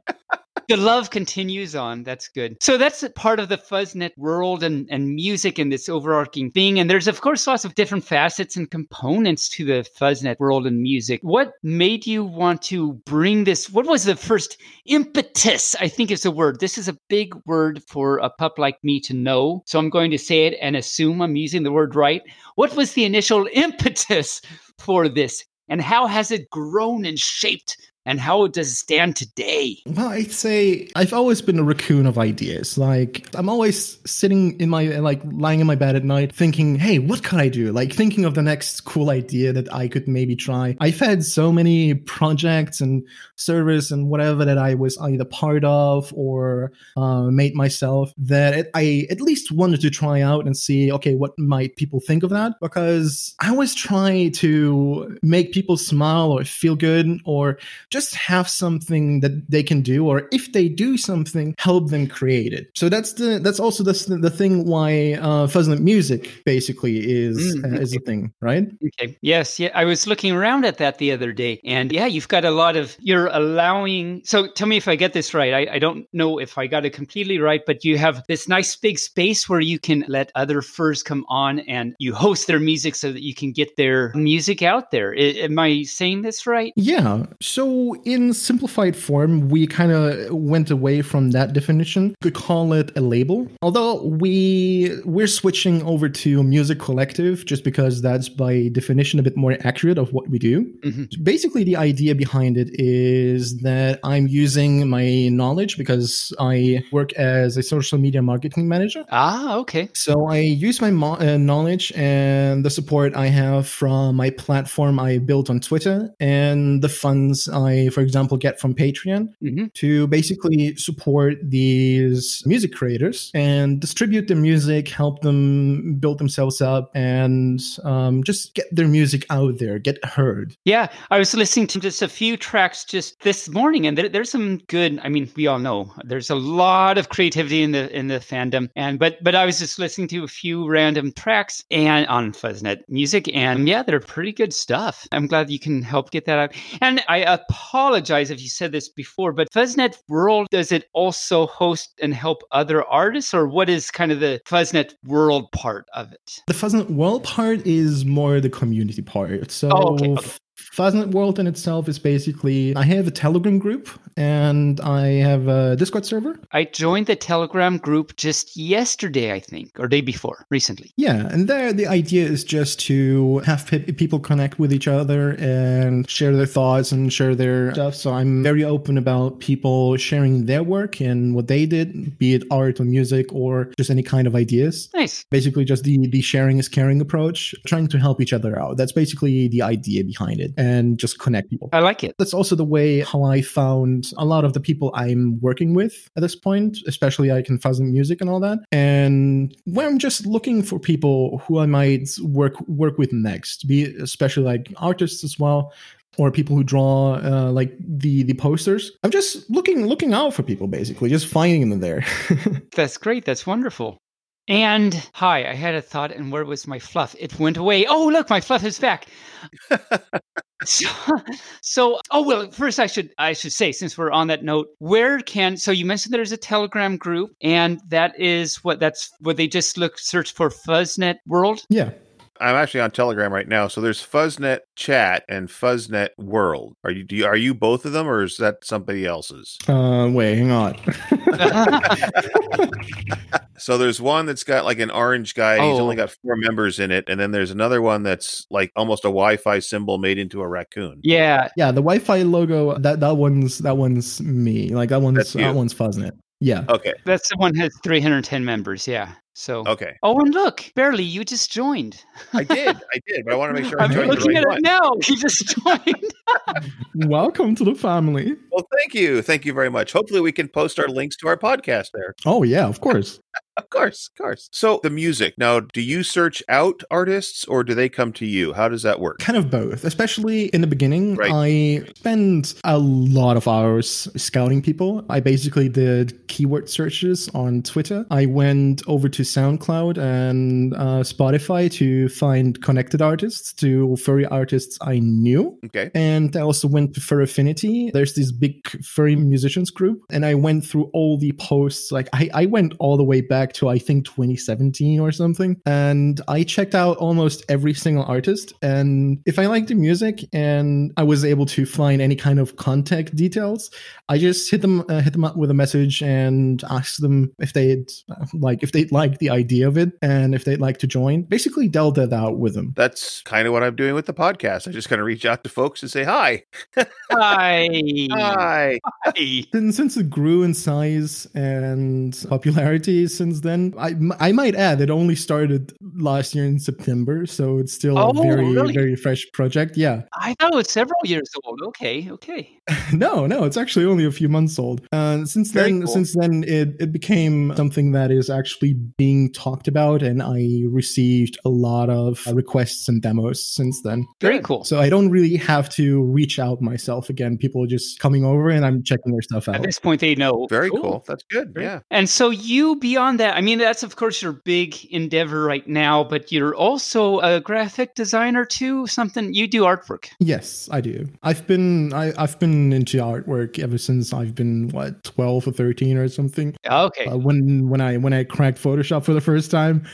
The love continues on. That's good. So that's a part of the Fuzznet world and, and music and this overarching thing. And there's, of course, lots of different facets and components to the Fuzznet world and music. What made you want to bring this? What was the first impetus, I think is the word. This is a big word for a pup like me to know. So I'm going to say it and assume I'm using the word right. What was the initial impetus for this? And how has it grown and shaped? And how does it stand today? Well, I'd say I've always been a raccoon of ideas. Like, I'm always sitting in my, like, lying in my bed at night thinking, hey, what could I do? Like, thinking of the next cool idea that I could maybe try. I've had so many projects and servers and whatever that I was either part of or uh, made myself that it, I at least wanted to try out and see, okay, what might people think of that? Because I always try to make people smile or feel good or just have something that they can do, or if they do something, help them create it. So that's the that's also the the thing why uh, Fuzznet Music basically is mm, uh, is a thing, right? Okay. Yes. Yeah. I was looking around at that the other day, and yeah, you've got a lot of you're allowing. So tell me if I get this right. I, I don't know if I got it completely right, but you have this nice big space where you can let other furs come on and you host their music so that you can get their music out there. I, am I saying this right? Yeah. So in simplified form, we kind of went away from that definition. You could call it a label. Although we, we're switching over to Music Collective just because that's by definition a bit more accurate of what we do. Mm-hmm. Basically, the idea behind it is that I'm using my knowledge because I work as a social media marketing manager. Ah, okay. So I use my mo- uh, knowledge and the support I have from my platform I built on Twitter and the funds I I, for example, get from Patreon mm-hmm. to basically support these music creators and distribute their music, help them build themselves up, and um, just get their music out there, get heard. Yeah, I was listening to just a few tracks just this morning, and there, there's some good. I mean, we all know there's a lot of creativity in the in the fandom, and but but I was just listening to a few random tracks and on Fuzznet Music, and yeah, they're pretty good stuff. I'm glad you can help get that out, and I apologize if you said this before, but Fuzznet World, does it also host and help other artists, or what is kind of the Fuzznet World part of it? The Fuzznet World part is more the community part. So oh, okay, okay. Fuzznet World in itself is basically, I have a Telegram group and I have a Discord server. I joined the Telegram group just yesterday, I think, or day before, recently. Yeah, and there the idea is just to have pe- people connect with each other and share their thoughts and share their stuff. So I'm very open about people sharing their work and what they did, be it art or music or just any kind of ideas. Nice. Basically just the, the sharing is caring approach, trying to help each other out. That's basically the idea behind it. And just connect people. I like it. That's also the way how I found a lot of the people I'm working with at this point, especially like in Fuzznet Music and all that. And when I'm just looking for people who I might work work with next, be especially like artists as well, or people who draw uh, like the the posters. I'm just looking looking out for people, basically, just finding them there. That's great. That's wonderful. And hi, I had a thought, and where was my fluff? It went away. Oh, look, my fluff is back. so, so, oh well. First, I should I should say, since we're on that note, where can so you mentioned there's a Telegram group, and that is what that's where they just look search for Fuzznet World. Yeah. I'm actually on Telegram right now. So there's Fuzznet Chat and Fuzznet World. Are you, do you are you both of them, or is that somebody else's? Uh, wait, hang on. So there's one that's got like an orange guy. And He's Oh. only got four members in it, and then there's another one that's like almost a Wi-Fi symbol made into a raccoon. Yeah. Yeah, the Wi-Fi logo. That that one's that one's me. Like that one's That's you. that one's Fuzznet. Yeah. Okay. That's the one that has three hundred ten members. Yeah. So. Okay. Oh, and look, barely you just joined. I did. I did, but I want to make sure I I'm joined the looking right at one. it now. You just joined. Welcome to the family. Well, thank you. Thank you very much. Hopefully we can post our links to our podcast there. Oh yeah, of course. Of course, of course. So the music. Now, do you search out artists or do they come to you? How does that work? Kind of both. Especially in the beginning, Right. I spent a lot of hours scouting people. I basically did keyword searches on Twitter. I went over to SoundCloud and uh, Spotify to find connected artists to furry artists I knew. Okay. And I also went to Fur Affinity. There's this big furry musicians group. And I went through all the posts. Like I, I went all the way back to, I think, twenty seventeen or something. And I checked out almost every single artist. And if I liked the music and I was able to find any kind of contact details, I just hit them, uh, hit them up with a message and asked them if they'd uh, like, if they'd like the idea of it and if they'd like to join. Basically, dealt it out with them. That's kind of what I'm doing with the podcast. I just kind of reach out to folks and say, hi. Hi. Hi. Hi. Since, since it grew in size and popularity since then, I, I might add it only started last year in September, so it's still Oh, a very, really? very fresh project. Yeah. I thought it was several years old. Okay. Okay. No, no, it's actually only a few months old. And since Very then, cool. since then, it, it became something that is actually being talked about, and I received a lot of uh, requests and demos since then. Very cool. So I don't really have to reach out myself again. People are just coming over and I'm checking their stuff At out. this point, they know. Very cool. That's good. Great. Yeah. And so you, beyond that, I mean, that's of course your big endeavor right now, but you're also a graphic designer too. Something you do artwork. Yes, I do. I've been I, I've been into artwork ever since I've been what twelve or thirteen or something. Okay. Uh, when when I when I cracked Photoshop for the first time.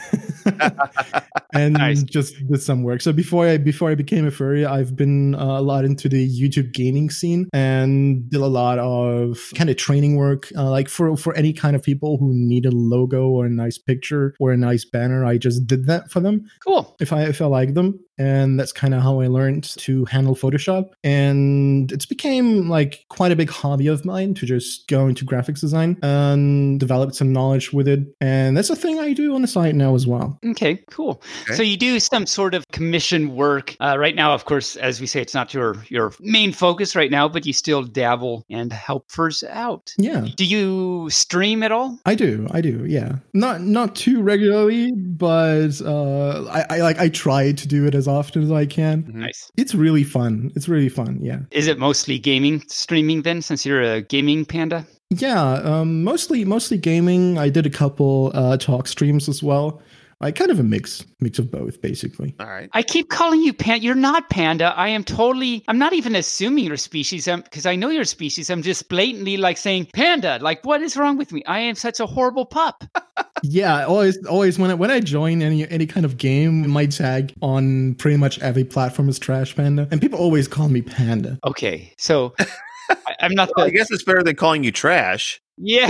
And Nice. just did some work. So before I before I became a furry, I've been uh, a lot into the YouTube gaming scene and did a lot of kind of training work, uh, like for for any kind of people who need a logo or a nice picture or a nice banner. I just did that for them Cool. if I if I like them. And that's kind of how I learned to handle Photoshop. And it's became like quite a big hobby of mine to just go into graphics design and develop some knowledge with it. And that's a thing I do on the site now as well. Okay, cool. Okay. So you do some sort of commission work uh, right now. Of course, as we say, it's not your your main focus right now, but you still dabble and help furs out. Yeah, Do you stream at all? I do. I do. Yeah, not not too regularly, but uh, I, I like I try to do it as often as I can. Mhm. Nice. It's really fun. It's really fun. Yeah. Is it mostly gaming streaming then, since you're a gaming panda? Yeah, um, mostly mostly gaming. I did a couple uh, talk streams as well. Like kind of a mix, mix of both, basically. All right. I keep calling you panda. You're not panda. I am totally, I'm not even assuming your species because I know your species. I'm just blatantly like saying panda. Like, what is wrong with me? I am such a horrible pup. Yeah, always, always when I when I join any any kind of game, my tag on pretty much every platform is Trash Panda, and people always call me Panda. Okay, so I, I'm not Well, I the, guess it's better than calling you trash. yeah.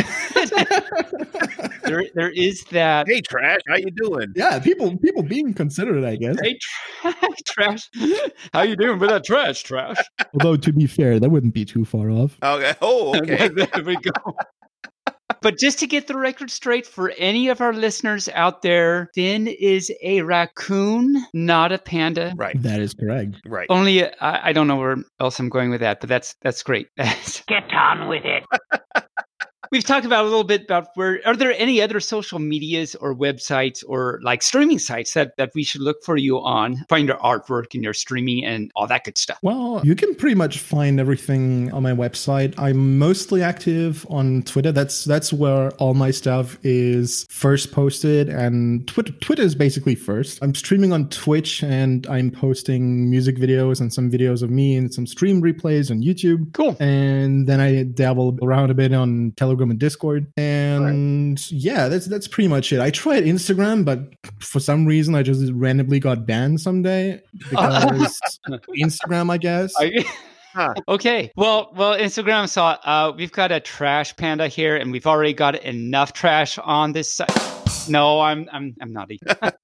there, there is that. Hey, trash. How you doing? Yeah, people people being considerate, I guess. Hey, tra- trash. How you doing with that trash, trash? Although to be fair, that wouldn't be too far off. Okay. Oh, okay. There we go. But just to get the record straight for any of our listeners out there, Finn is a raccoon, not a panda. Right. That is correct. Right. Only I, I don't know where else I'm going with that, but that's that's great. Get on with it. We've talked about a little bit about where are there any other social medias or websites or like streaming sites that, that we should look for you on, find your artwork and your streaming and all that good stuff. Well, you can pretty much find everything on my website. I'm mostly active on Twitter. That's that's where all my stuff is first posted, and Twitter Twitter is basically first. I'm streaming on Twitch and I'm posting music videos and some videos of me and some stream replays on YouTube. Cool. And then I dabble around a bit on Telegram and Discord. And yeah, that's that's pretty much it. I tried Instagram, but for some reason I just randomly got banned someday because Instagram, I guess. I, Huh. Okay. Well, well, Instagram saw uh, we've got a trash panda here, and we've already got enough trash on this site. No, I'm I'm I'm naughty.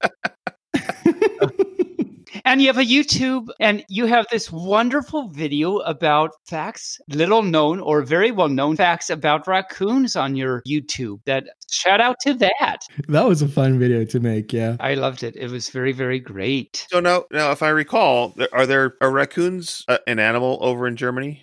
And you have a YouTube, and you have this wonderful video about facts, little known or very well known facts about raccoons on your YouTube. That shout out to that. That was a fun video to make. Yeah. I loved it. It was very, very great. So now, now, if I recall, there- are there are raccoons uh, an animal over in Germany?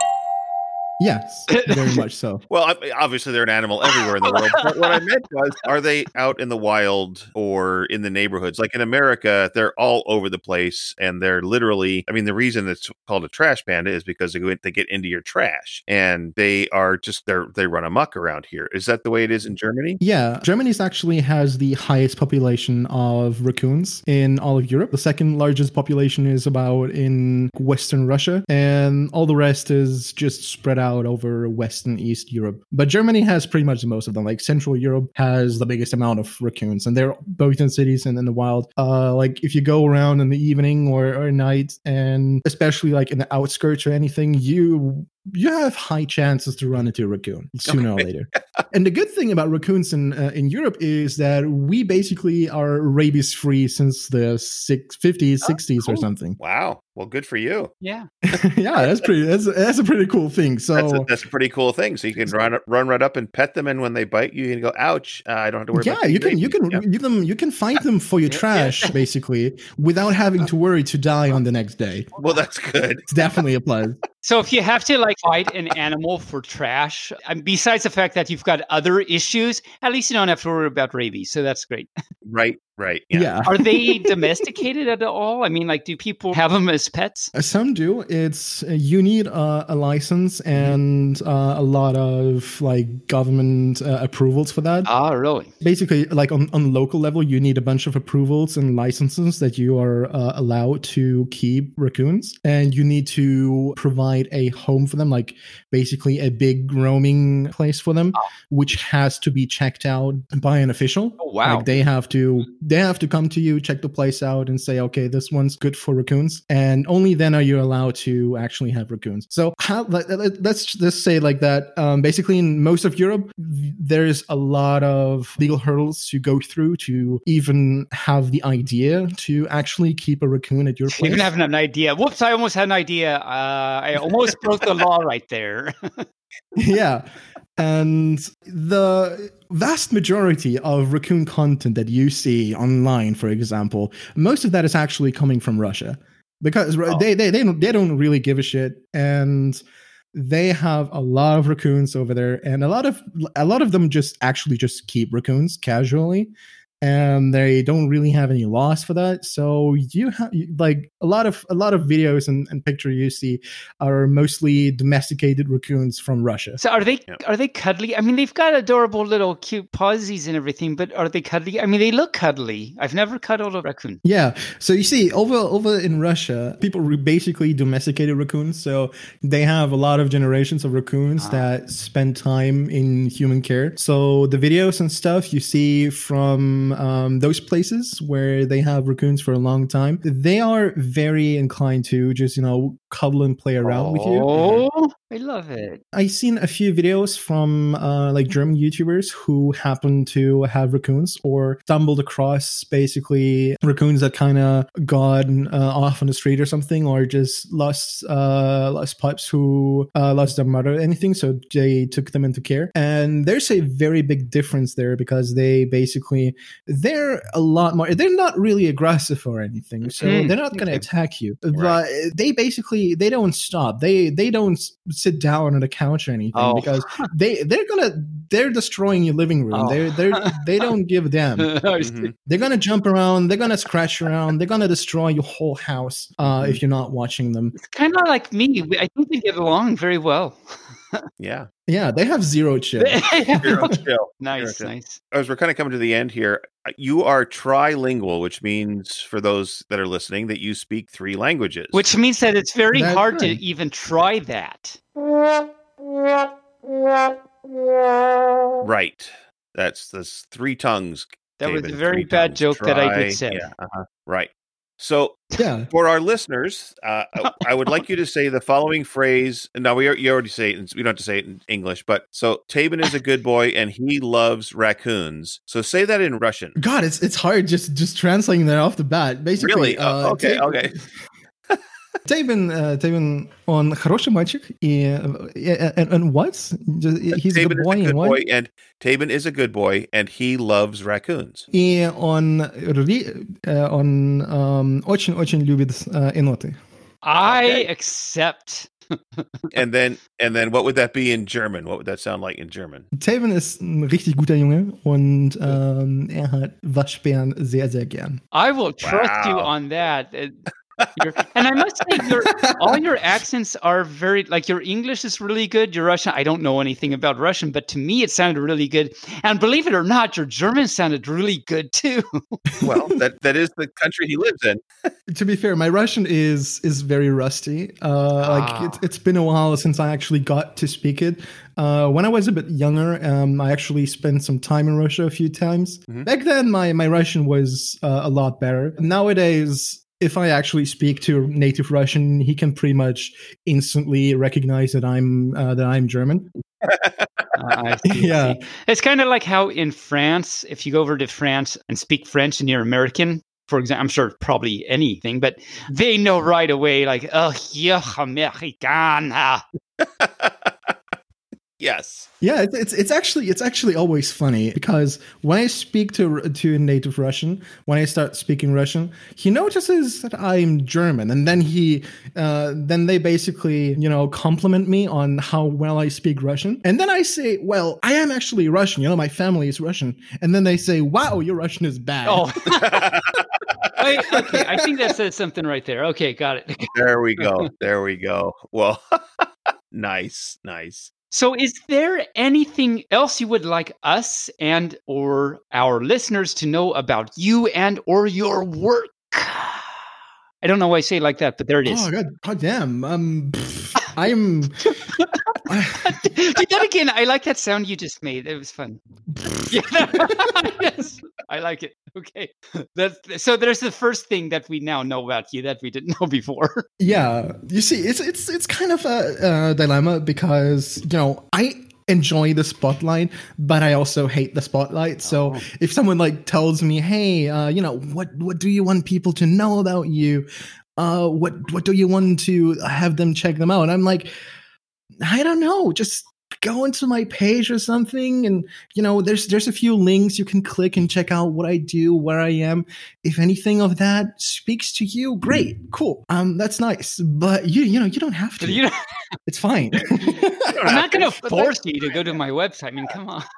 Yes, very much so. Well, I- obviously they're an animal everywhere in the world. But what I meant was, are they out in the wild or in the neighborhoods? Like in America, they're all over the place, and they're literally. I mean, the reason it's called a trash panda is because they go in, they get into your trash, and they are just they they run amok around here. Is that the way it is in Germany? Yeah, Germany actually has the highest population of raccoons in all of Europe. The second largest population is about in Western Russia, and all the rest is just spread out over West and East Europe. But Germany has pretty much the most of them. Like Central Europe has the biggest amount of raccoons, and they're both in cities and in the wild. Uh, like if you go around in the evening or, or night, and especially like in the outskirts or anything, you you have high chances to run into a raccoon sooner Okay. or later. And the good thing about raccoons in uh, in Europe is that we basically are rabies free since the six, fifties, sixties or cool. something. Wow. Well, good for you. Yeah. Yeah, that's pretty. That's that's a pretty cool thing. So That's a, that's a pretty cool thing. So you can run run right up and pet them, and when they bite you, you can go, "Ouch!" Uh, I don't have to worry. yeah, about you can rabies. you can Yeah. you them you can find them for your Yeah, trash yeah. basically without having to worry to die on the next day. Well, that's good. It's definitely a plus. So if you have to like fight an animal for trash, and besides the fact that you've got other issues, at least you don't have to worry about rabies. So that's great. Right. Right. Yeah. Yeah. Are they domesticated at all? I mean, like, do people have them as pets? Uh, Some do. It's uh, you need uh, a license and uh, a lot of like government uh, approvals for that. Ah, really? Basically, like on, on local level, you need a bunch of approvals and licenses that you are uh, allowed to keep raccoons, and you need to provide a home for them, like basically a big roaming place for them, which has to be checked out by an official. Oh, wow. Like they have to they have to come to you, check the place out, and say, okay, this one's good for raccoons, and only then are you allowed to actually have raccoons. So how, let, let- let's just say like that. Um, basically, in most of Europe, there's a lot of legal hurdles to go through to even have the idea to actually keep a raccoon at your place. Even having an idea. Whoops, I almost had an idea. Uh, I almost broke the law right there. Yeah. And the vast majority of raccoon content that you see online, for example, most of that is actually coming from Russia, because Oh. they, they, they, don't, they don't really give a shit. And they have a lot of raccoons over there, and a lot of a lot of them just actually just keep raccoons casually, and they don't really have any laws for that. So you have like a lot of a lot of videos and, and pictures you see are mostly domesticated raccoons from Russia. So are they Yeah. are they cuddly? I mean, they've got adorable little cute pawsies and everything, but are they cuddly? I mean, they look cuddly. I've never cuddled a raccoon. Yeah. So you see, over over in Russia, people re- basically domesticated raccoons. So they have a lot of generations of raccoons Ah. that spend time in human care. So the videos and stuff you see from um, those places where they have raccoons for a long time, they are very inclined to just, you know, cuddle and play around with you. Oh, I love it. I've seen a few videos from uh, like German YouTubers who happen to have raccoons or stumbled across basically raccoons that kind of got uh, off on the street or something, or just lost uh, lost pups who uh, lost their mother or anything. So they took them into care. And there's a very big difference there, because they basically, they're a lot more, they're not really aggressive or anything. So Mm, they're not going to okay. attack you. Right. But they basically, they don't stop. They, they don't s- sit down on the couch or anything, Oh. because they they're gonna they're destroying your living room. Oh. They're they're they don't give a damn. I see. Mhm. They're gonna jump around. They're gonna scratch around. They're gonna destroy your whole house uh, if you're not watching them. It's kind of like me. We- I think we get along very well. Yeah. Yeah, they have zero chill. Zero chill. Nice, Zero chill. nice. As we're kind of coming to the end here, you are trilingual, which means for those that are listening that you speak three languages. Which means that it's very That's hard to right. even try that. right. That's that's three tongues. That was a David, very three bad tongues. joke that I Try- did say. Yeah. Uh-huh. Right. So Yeah. for our listeners, uh, I, I would like you to say the following phrase. Now, we are, you already say it. In, we don't have to say it in English, but so Tabin is a good boy and he loves raccoons. So say that in Russian. God, it's it's hard just just translating that off the bat. Basically, Really? uh, Oh, okay, Tab- okay. Tabin, uh, Tabin, он хороший мальчик, и, uh, and, and what? Just- He's a Tabin good is boy, a good and what? boy, and Tabin is a good boy, and he loves raccoons. И он, ри- э, он um, очень-очень любит uh, еноты. I Okay. accept. And then, and then, what would that be in German? What would that sound like in German? Tabin ist ein richtig guter Junge und ähm, er hat Waschbären sehr, sehr gern. I will trust you Wow. on that. Uh, you're- and I must say, your all your accents are very like your English is really good. Your Russian, I don't know anything about Russian, but to me it sounded really good. And believe it or not, your German sounded really good too. Well, that that is the country he lives in. To be fair, my Russian is is very rusty. Uh, like Ah. it's it's been a while since I actually got to speak it. Uh, when I was a bit younger, um, I actually spent some time in Russia a few times. Mhm. Back then, my my Russian was uh, a lot better. Nowadays, if I actually speak to a native Russian, he can pretty much instantly recognize that I'm uh, that I'm German. Uh, I see, I Yeah. see. It's kind of like how in France, if you go over to France and speak French and you're American, for example, I'm sure probably anything, but they know right away, like, oh, yeah, Americana. Yes. Yeah, it's, it's it's actually it's actually always funny because when I speak to to a native Russian, when I start speaking Russian, he notices that I'm German, and then he uh, then they basically you know compliment me on how well I speak Russian, and then I say, well, I am actually Russian. You know, my family is Russian, and then they say, wow, your Russian is bad. Oh, Wait, okay. I think that says something right there. Okay, got it. There we go. There we go. Well, nice, nice. So is there anything else you would like us and or our listeners to know about you and or your work? I don't know why I say it like that, but there it is. Oh god, god damn. Um, pff, I'm. Do that again. I like that sound you just made. It was fun. Yeah. Yes, I like it. Okay. That's, so there's the first thing that we now know about you that we didn't know before. Yeah, you see, it's it's it's kind of a, a dilemma because you know I enjoy the spotlight, but I also hate the spotlight. So Oh. if someone like tells me, "Hey, uh, you know, what what do you want people to know about you? Uh, what what do you want to have them check them out?" I'm like, I don't know, just go into my page or something, and you know, there's there's a few links you can click and check out what I do, where I am. If anything of that speaks to you, great, cool. Um, that's nice, but you you know you don't have to. You know, It's fine. I'm not going to But force you to go to my website. I mean, come on.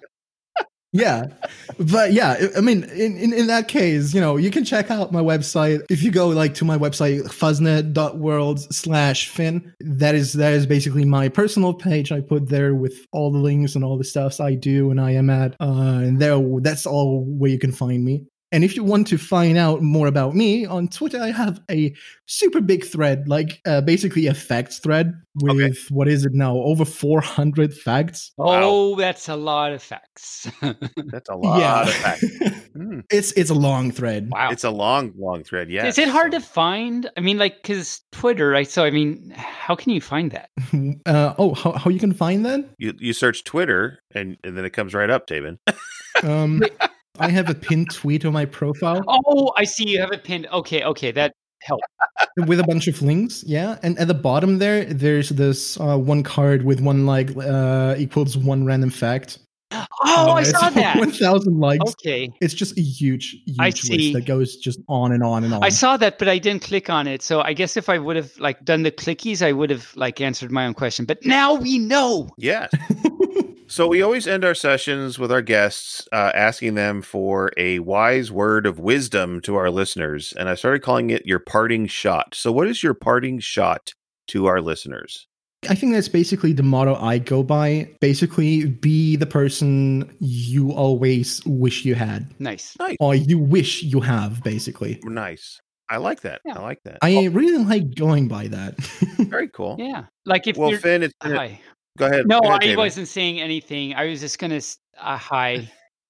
Yeah, but yeah, I I mean, in, in, in that case, you know, you can check out my website. If you go like to my website, fuzznet dot world slash fin, that is that is basically my personal page. I put there with all the links and all the stuffs I do and I am at, uh, and there that's all where you can find me. And if you want to find out more about me on Twitter, I have a super big thread, like uh, basically a facts thread with Okay. what is it now, over four hundred facts. Oh, that's a lot of facts. That's a lot Yeah. of facts. Hmm. It's it's a long thread. Wow. It's a long, long thread. Yeah. Is it hard to find? I mean, like, because Twitter, right? So, I mean, how can you find that? Uh, oh, how, how you can find that? You you search Twitter and, and then it comes right up, Tabin. Um, I have a pinned tweet on my profile Oh, I see you have it pinned. Okay, okay, that helps. with a bunch of links. Yeah, and at the bottom there, there's this uh, one card with one like uh, equals one random fact. Oh, Uh, I it's saw that. One thousand likes. Okay. It's just a huge, huge I list see. that goes just on and on and on. I saw that, but I didn't click on it. So I guess if I would have like done the clickies, I would have like answered my own question. But now we know. Yes. So we always end our sessions with our guests uh, asking them for a wise word of wisdom to our listeners. And I started calling it your parting shot. So what is your parting shot to our listeners? I think that's basically the motto I go by. Basically, be the person you always wish you had, Nice. or you wish you have. Basically, Nice. I like that. Yeah. I like that. I really like going by that. Very cool. Yeah. Like if Well, you're. Finn, it's been a- Hi. go ahead. No, Go ahead, I David. wasn't saying anything. I was just going to. Uh, hi.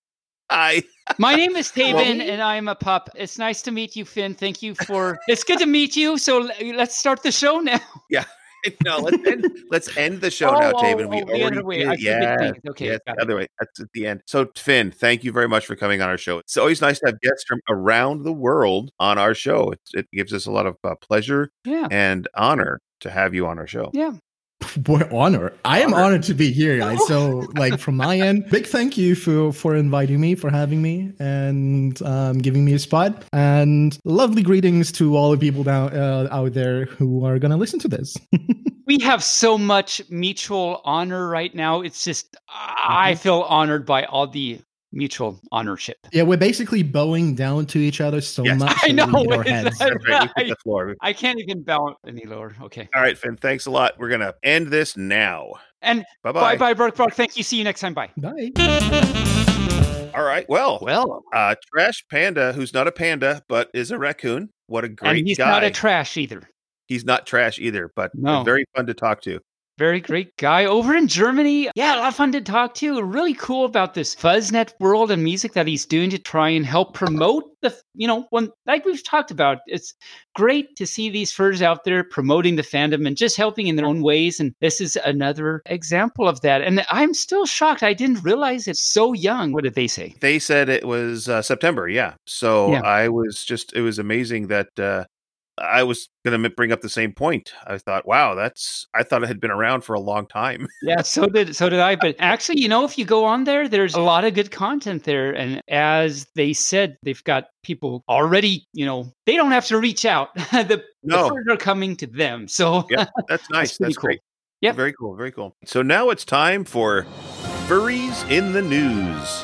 Hi. My name is Taben, Well- and I'm a pup. It's nice to meet you, Finn. Thank you for. It's good to meet you. So l- let's start the show now. No, let's end, let's end the show Oh, now, oh, Taven. We oh, the already other way. did. I keep it Yeah, things. Okay, yes, got the it. other way. That's at the end. So, Finn, thank you very much for coming on our show. It's always nice to have guests from around the world on our show. It, it gives us a lot of uh, pleasure Yeah, and honor to have you on our show. yeah. What honor. I am Honor. honored to be here, guys. So, like, from my end, big thank you for, for inviting me, for having me, and um, giving me a spot. And lovely greetings to all the people down, uh, out there who are going to listen to this. We have so much mutual honor right now. It's just, I feel honored by all the mutual honorship. Yeah, we're basically bowing down to each other so Yes. much. I that know, we hit our it's heads. like- That's right. We hit the floor. I can't even bow any lower. Okay. All right, Finn, thanks a lot. We're going to end this now. And bye Bye-bye. bye, Brock Brock. Thank you. See you next time. Bye. Bye. All right. Well, Well, uh, Trash Panda, who's not a panda, but is a raccoon. What a great and he's guy. not a trash either. He's not trash either, but No. very fun to talk to. Very great guy over in Germany. Yeah, a lot of fun to talk to. Really cool about this Fuzznet world and music that he's doing to try and help promote the, you know, when like we've talked about, it's great to see these furs out there promoting the fandom and just helping in their own ways. And this is another example of that. And I'm still shocked. I didn't realize it's so young. What did they say? They said it was uh, September, yeah. So Yeah. I was just, it was amazing that uh, I was going to bring up the same point. I thought, wow, that's, I thought it had been around for a long time. Yeah, so did so did I. But actually, you know, if you go on there, there's a lot of good content there. And as they said, they've got people already, you know, they don't have to reach out. the, No. the furs are coming to them. So Yeah, that's nice. pretty That's, cool. great. Yep. Very cool. Very cool. So now it's time for Furries in the News.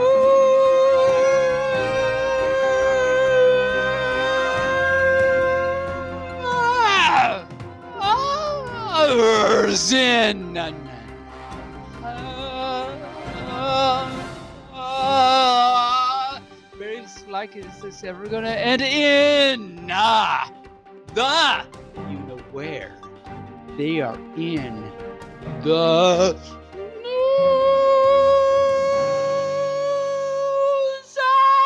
Ah! Ah! Zen. Ah! Very like, is this ever gonna end in? Nah. The you know where. They are in the news.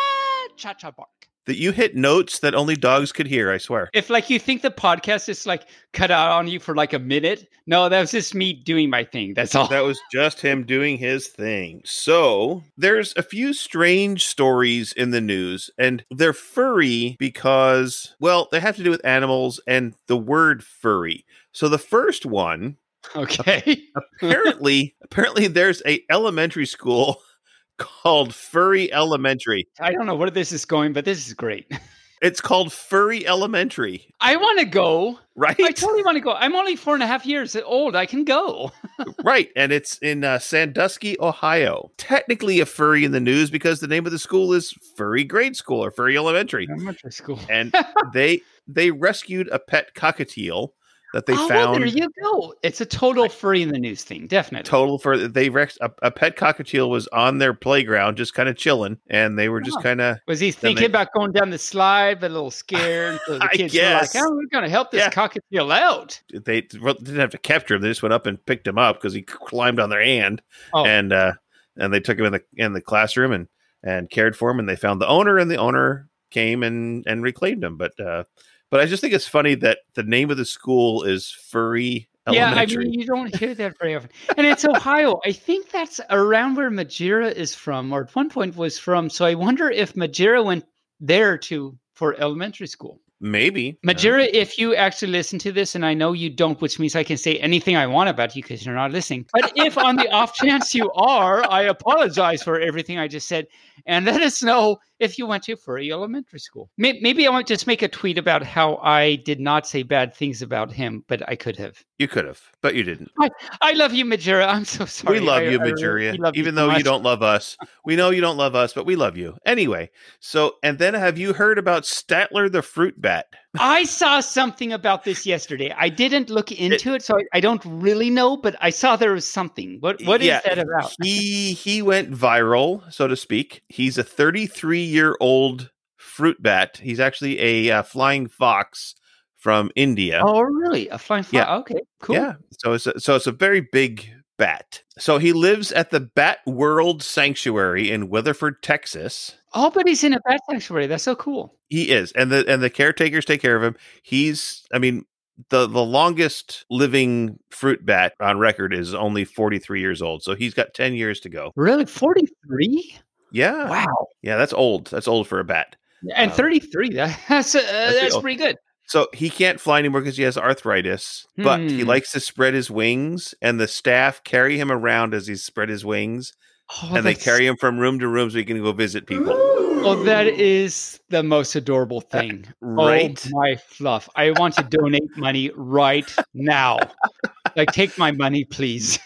Cha-cha bark. That you hit notes that only dogs could hear, I swear. If like you think the podcast is like cut out on you for like a minute, no, that was just me doing my thing. That's all. That was just him doing his thing. So there's a few strange stories in the news, and they're furry because, well, they have to do with animals and the word furry. So the first one, Okay. apparently, apparently there's a elementary school called Furry Elementary. I don't know where this is going, but this is great. It's called Furry Elementary, I want to go. right? I totally want to go. I'm only four and a half years old. I can go. Right, and it's in uh, Sandusky, Ohio. Technically a furry in the news because the name of the school is Furry Grade School or Furry Elementary. Elementary school. And they they rescued a pet cockatiel that they oh, well, found. there you go. It's a total furry in the news thing. Definitely. Total for they rex a, a pet cockatiel was on their playground just kind of chilling, and they were just Oh. kind of Was he Then thinking they- about going down the slide, but a little scared? So the I kids guess. were like, "Oh, we're going to help this Yeah. cockatiel out." they well, didn't have to capture him. They just went up and picked him up because he climbed on their hand, Oh. and uh, and they took him in the in the classroom and and cared for him, and they found the owner, and the owner came and and reclaimed him. But uh, but I just think it's funny that the name of the school is Furry Yeah, I Elementary. mean, you don't hear that very often. And it's Ohio. I think that's around where Majira is from, or at one point was from. So I wonder if Majira went there to for elementary school. Maybe Majira, if you actually listen to this, and I know you don't, which means I can say anything I want about you because you're not listening. But if on the off chance you are, I apologize for everything I just said. And let us know if you went to Furry Elementary School. May- Maybe I might just make a tweet about how I did not say bad things about him, but I could have. you could have, but you didn't. I love you, Majira. I'm so sorry. We love I- you, I really- Majuria, we love even so though you much. don't love us. We know you don't love us, but we love you anyway. So, and then have you heard about Statler the fruit bat? I saw something about this yesterday. I didn't look into it, so I, I don't really know, but I saw there was something. What What is Yeah, that about? He he went viral, so to speak. He's a thirty-three year old fruit bat. He's actually a uh, flying fox from India. Oh, really? A flying fox? Yeah. Okay, cool. Yeah, so it's a, so it's a very big bat. So he lives at the Bat World Sanctuary in Weatherford, Texas. Oh, but he's in a bat sanctuary. That's so cool. He is, and the and the caretakers take care of him. He's, I mean, the the longest living fruit bat on record is only forty-three years old. So he's got ten years to go. Really, forty-three? Yeah, Wow. Yeah, that's old. That's old for a bat. And Um, thirty-three. That, that's uh, that's, pretty old. pretty good. So he can't fly anymore because he has arthritis, but he Hmm. likes to spread his wings, and the staff carry him around as he spread his wings, Oh, and they that's- carry him from room to room so he can go visit people. Oh, that is the most adorable thing. Right? Oh, my fluff. I want to donate money right now. Like, take my money, please.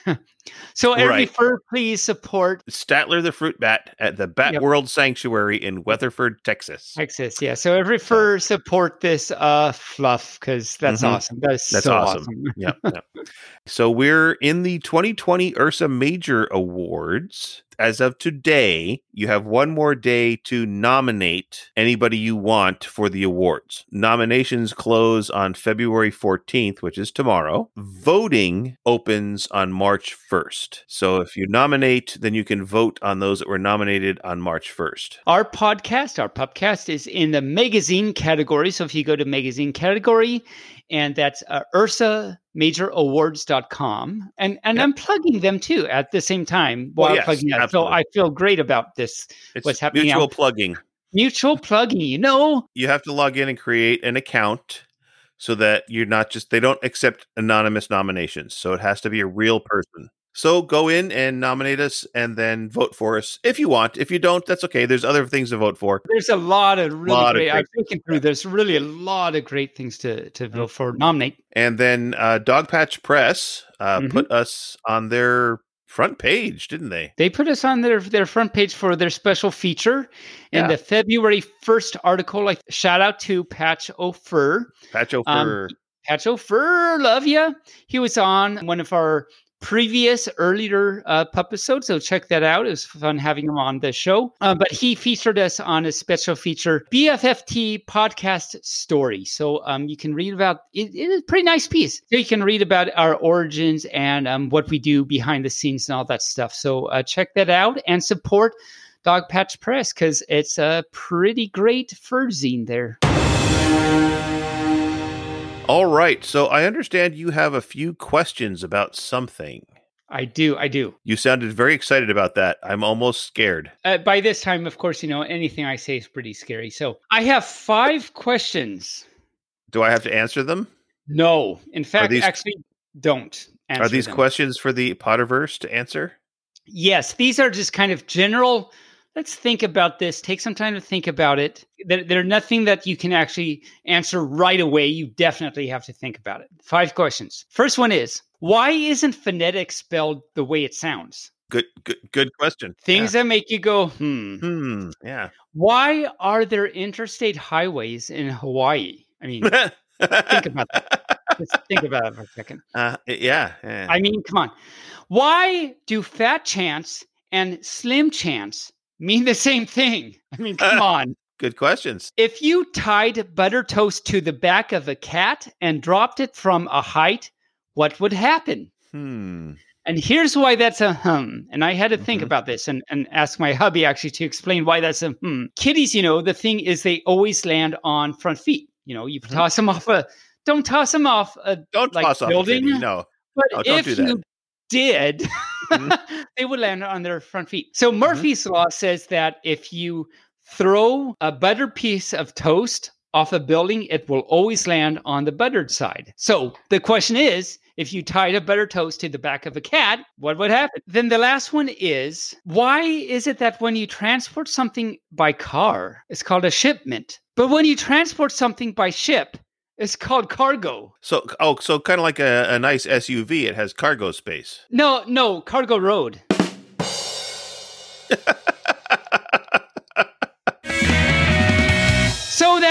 So every Right. fur, please support Statler the fruit bat at the Bat Yep. World Sanctuary in Weatherford, Texas. Texas. Yeah. So every fur support this uh fluff because that's Mhm. awesome. That is That's so awesome. awesome. Yep, yep. So we're in the twenty twenty Ursa Major Awards. As of today, you have one more day to nominate anybody you want for the awards. Nominations close on February fourteenth, which is tomorrow. Voting opens on March first. So if you nominate, then you can vote on those that were nominated on March first. Our podcast, our pubcast, is in the magazine category. So if you go to magazine category, and that's uh, ursa major awards dot com. And and Yep. I'm plugging them too at the same time Well, while yes, plugging that. absolutely. So I feel great about this. It's What's happening mutual now. plugging. Mutual plugging, you know. You have to log in and create an account so that you're not just, they don't accept anonymous nominations. So it has to be a real person. So go in and nominate us and then vote for us if you want. If you don't, that's okay. There's other things to vote for. There's a lot of really Lot of great. great I've looking through. There's really a lot of great things to to Mm-hmm. vote for. Nominate. And then uh, Dogpatch Press uh, Mhm. put us on their front page, didn't they? They put us on their their front page for their special feature in Yeah. the February first article. Like shout out to Patch O'Fur. Patch Um, O'Fur. Patch O'Fur, love ya. He was on one of our previous earlier uh, pup-episodes, so check that out. It was fun having him on the show. Uh, but he featured us on a special feature, B F F T podcast story. So um, you can read about it. It is a pretty nice piece. So you can read about our origins and um, what we do behind the scenes and all that stuff. So uh, check that out and support Dogpatch Press because it's a pretty great fur zine there. All right. So I understand you have a few questions about something. I do. I do. You sounded very excited about that. I'm almost scared. Uh, by this time, of course, you know, anything I say is pretty scary. So I have five questions. Do I have to answer them? No. In fact, these- actually, don't answer Are these them. questions for the Potterverse to answer? Yes, these are just kind of general. Let's think about this. Take some time to think about it. They're, they're nothing that you can actually answer right away. You definitely have to think about it. Five questions. First one is, why isn't phonetic spelled the way it sounds? Good, good, good question. Things that make you go, hmm. Yeah. Hmm. Yeah. Why are there interstate highways in Hawaii? I mean, think about that. Just think about it for a second. Uh, yeah. yeah. I mean, come on. Why do fat chance and slim chance mean the same thing? I mean, come on. Good questions. If you tied butter toast to the back of a cat and dropped it from a height, what would happen? Hmm. And here's why that's a hum. And I had to think Mhm. about this and, and ask my hubby actually to explain why that's a hmm. Kitties, you know, the thing is they always land on front feet. You know, you Mhm. toss them off a, don't toss them off a Don't like toss off a building. kitty. No. But No, don't if do that. you did, Mhm. they would land on their front feet. So Murphy's Law says that if you throw a buttered piece of toast off a building, it will always land on the buttered side. So the question is, if you tied a buttered toast to the back of a cat, what would happen? Then the last one is, why is it that when you transport something by car, it's called a shipment, but when you transport something by ship, it's called cargo? So, oh, so kind of like a, a nice S U V. It has cargo space. No, no, cargo road. So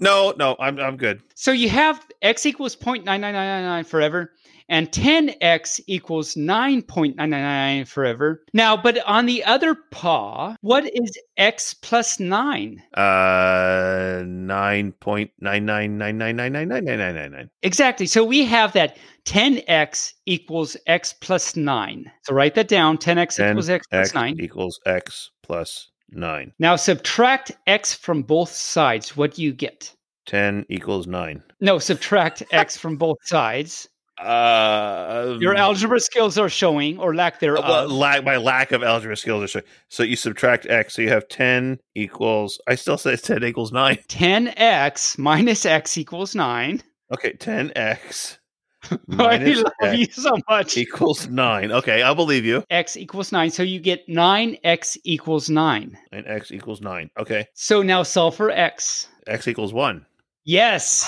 No, no, I'm I'm good. So you have x equals zero point nine nine nine nine nine forever, and ten x equals nine point nine nine nine forever. Now, but on the other paw, what is x plus nine? Uh, nine point nine nine nine nine nine nine nine nine nine nine nine. Exactly. So we have that ten x equals x plus nine. So write that down. ten x equals x plus X nine. equals x plus nine. Now subtract x from both sides. What do you get? ten equals nine. No, subtract x from both sides. Uh, Your algebra skills are showing, or lack thereof. well, lack my lack of algebra skills are showing. So you subtract x, so you have ten equals. I still say ten equals nine. ten x minus x equals nine. Okay, ten x I minus love x you so much. equals nine. Okay, I'll believe you. X equals nine. So you get nine x equals nine. And x equals nine. Okay, So now solve for x. x equals one. Yes.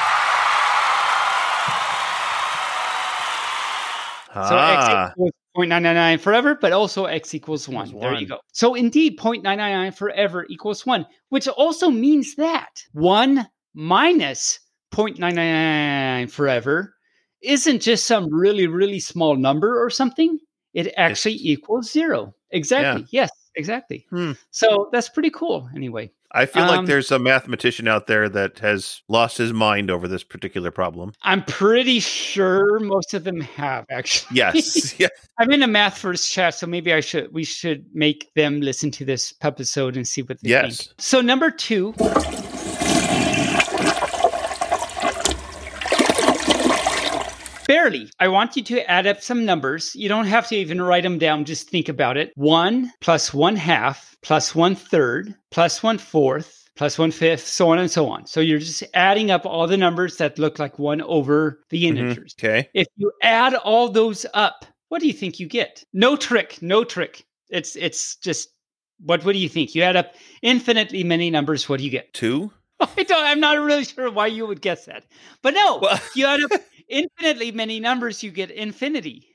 So Ah, x equals zero point nine nine nine forever, but also x equals one. Equals There you one. go. So indeed, zero point nine nine nine forever equals one, which also means that one minus zero point nine nine nine forever isn't just some really, really small number or something. It actually It's- equals zero. Exactly. Yes, exactly. Hmm. So that's pretty cool anyway. I feel um, like there's a mathematician out there that has lost his mind over this particular problem. I'm pretty sure most of them have actually. Yes. Yeah. I'm in a math first chat, so maybe I should we should make them listen to this episode and see what they Yes. think. So number two. Barely. I want you to add up some numbers. You don't have to even write them down. Just think about it. One plus one half plus one third plus one fourth plus one fifth, so on and so on. So you're just adding up all the numbers that look like one over the integers. Okay. If you add all those up, what do you think you get? No trick, no trick. It's it's just what what do you think? You add up infinitely many numbers, what do you get? Two. I don't, I'm not really sure why you would guess that. But no, Well- you add up infinitely many numbers, you get infinity.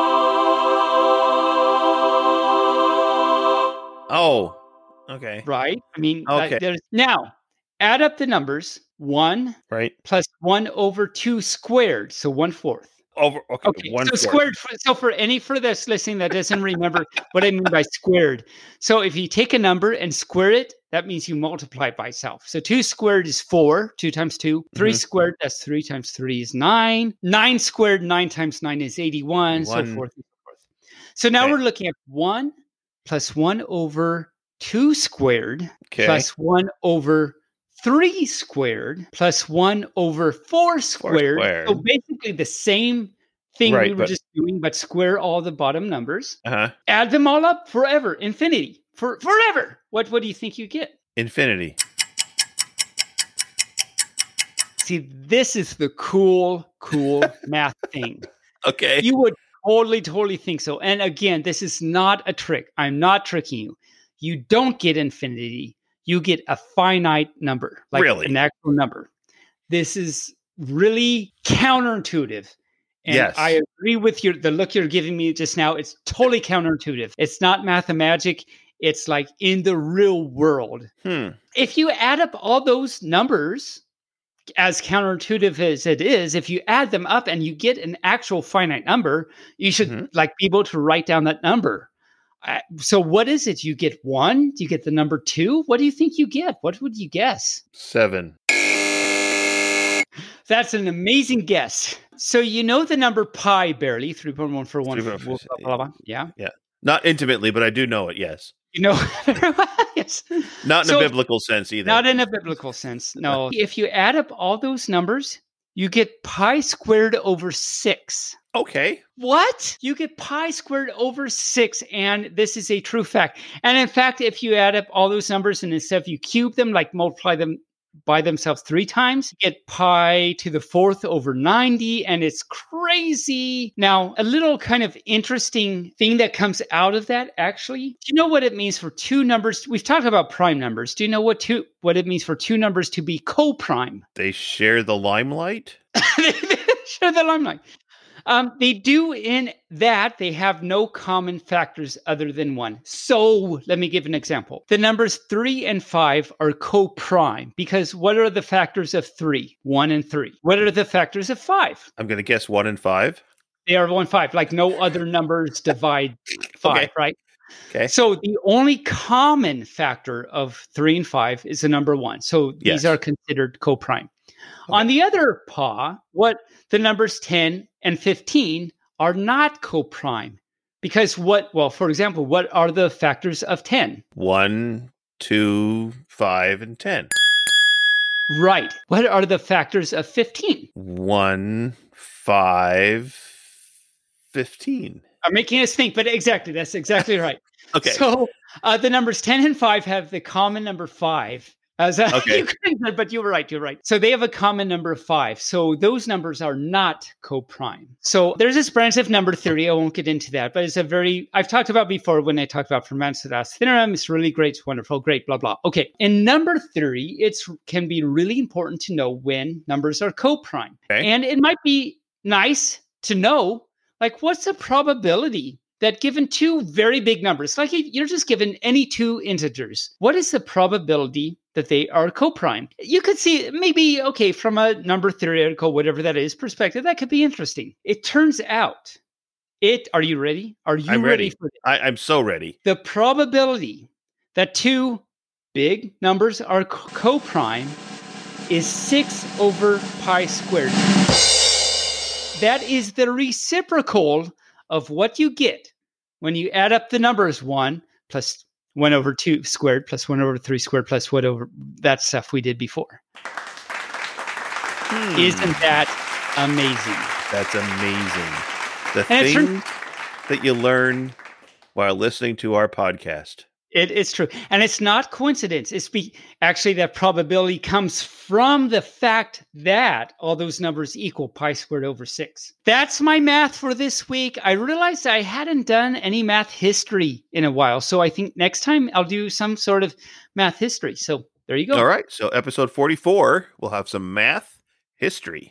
Oh. Okay. Right? I mean, Okay. uh, there's now add up the numbers. One Right. plus one over two squared, so one fourth. Over. Okay. Okay, One so fourth. squared. For, so for any for this listening that doesn't remember what I mean by squared, so if you take a number and square it, that means you multiply it by itself. So two squared is four. Two times two. Three Mhm. squared. That's three times three is nine. Nine squared. Nine times nine is eighty-one. So One. forth and so forth. So now Okay. we're looking at one plus one over two squared Okay. plus one over three squared plus one over four squared. squared. So basically the same thing Right, we were but- just doing, but square all the bottom numbers. Uh huh. Add them all up forever, infinity, for forever. What what do you think you get? Infinity. See, this is the cool, cool math thing. Okay. You would totally, totally think so. And again, this is not a trick. I'm not tricking you. You don't get infinity. You get a finite number, like Really? an actual number. This is really counterintuitive. And Yes. I agree with your the look you're giving me just now. It's totally counterintuitive. It's not mathemagic. It's like in the real world. Hmm. If you add up all those numbers, as counterintuitive as it is, if you add them up and you get an actual finite number, you should Mhm. like be able to write down that number. Uh, so what is it? You get one? Do you get the number two? What do you think you get? What would you guess? Seven. That's an amazing guess. So you know the number pi barely, three point one four one. three point one four, Blah, blah, blah. Yeah. Not intimately, but I do know it. Yes. You know, yes. Not in So- a biblical sense either. Not in a biblical sense. No. If you add up all those numbers, you get pi squared over six. Okay. What? You get pi squared over six, and this is a true fact. And in fact, if you add up all those numbers and instead of you cube them, like multiply them by themselves three times, you get pi to the fourth over ninety, and it's crazy. Now, a little kind of interesting thing that comes out of that, actually, do you know what it means for two numbers? We've talked about prime numbers. Do you know what two what it means for two numbers to be co-prime? They share the limelight. Share the limelight. Um, they do in that they have no common factors other than one. So let me give an example. The numbers three and five are co-prime because what are the factors of three? One and three. What are the factors of five? I'm going to guess one and five. They are one five. Like no other numbers divide five, Okay. right? Okay. So the only common factor of three and five is the number one. So these Yes. are considered co-prime. On the other paw, what the numbers ten and fifteen are not co-prime. Because what, well, for example, what are the factors of ten? One, two, five, and ten. Right. What are the factors of fifteen? One, five, fifteen. I'm making us think, but exactly, that's exactly right. Okay. So uh, the numbers ten and five have the common number five. As a, Okay. you couldn't, but you were right. You're right. So they have a common number of five. So those numbers are not co-prime. So there's this branch of number theory. I won't get into that, but it's a very, I've talked about before when I talked about Fermat's theorem. It's really great. It's wonderful. Great, blah, blah. Okay. In number theory, it can be really important to know when numbers are co-prime. Okay. And it might be nice to know, like, what's the probability that given two very big numbers, like you're just given any two integers, what is the probability that they are co-prime? You could see maybe, okay, from a number theoretical, whatever that is, perspective, that could be interesting. It turns out, it, are you ready? Are you I'm ready? ready. for this? I, I'm so ready. The probability that two big numbers are co- co-prime is six over pi squared. That is the reciprocal of what you get when you add up the numbers one plus one over two squared plus one over three squared plus one over that stuff we did before. Hmm. Isn't that amazing? That's amazing. The And it's thing that you learn while listening to our podcast. It is true. And it's not coincidence. It's be, actually that probability comes from the fact that all those numbers equal pi squared over six. That's my math for this week. I realized I hadn't done any math history in a while. So I think next time I'll do some sort of math history. So there you go. All right. So episode forty-four, we'll have some math history.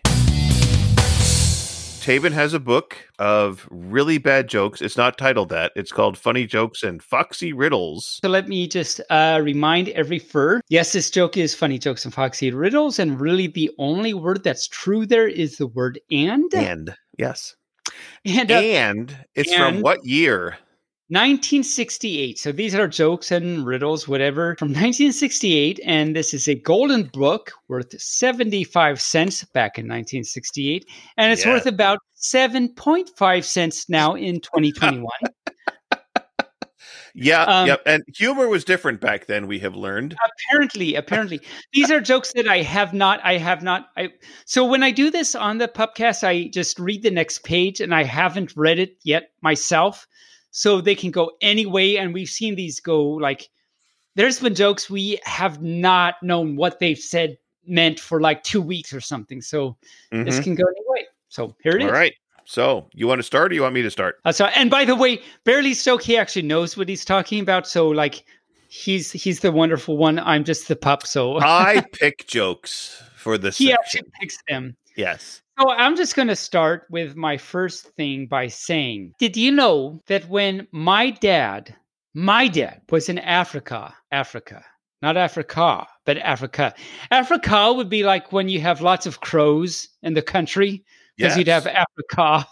Taven has a book of really bad jokes. It's not titled that. It's called Funny Jokes and Foxy Riddles. So let me just uh, remind every fur. Yes, this joke is funny jokes and foxy riddles. And really the only word that's true there is the word and. And, yes. And, uh, And it's from and- what year? nineteen sixty-eight. So these are jokes and riddles, whatever, from nineteen sixty-eight. And this is a golden book worth seventy-five cents back in nineteen sixty-eight. And it's Yeah. worth about seven point five cents now in twenty twenty-one. Yeah, Um, yep. And humor was different back then, we have learned. apparently, apparently. These are jokes that I have not, I have not. I So when I do this on the Pupcast, I just read the next page and I haven't read it yet myself. So they can go any way. And we've seen these go like, there's been jokes we have not known what they've said meant for like two weeks or something. So this Mhm. can go any way. So here it is. All right. So you want to start or you want me to start? Uh, so, and by the way, Barely Stoke, he actually knows what he's talking about. So like, he's he's the wonderful one. I'm just the pup. So I pick jokes for this he section. actually picks them. Yes. So I'm just going to start with my first thing by saying, did you know that when my dad, my dad was in Africa, Africa, not Africa, but Africa. Africa would be like when you have lots of crows in the country, because you'd have Yes. Africa.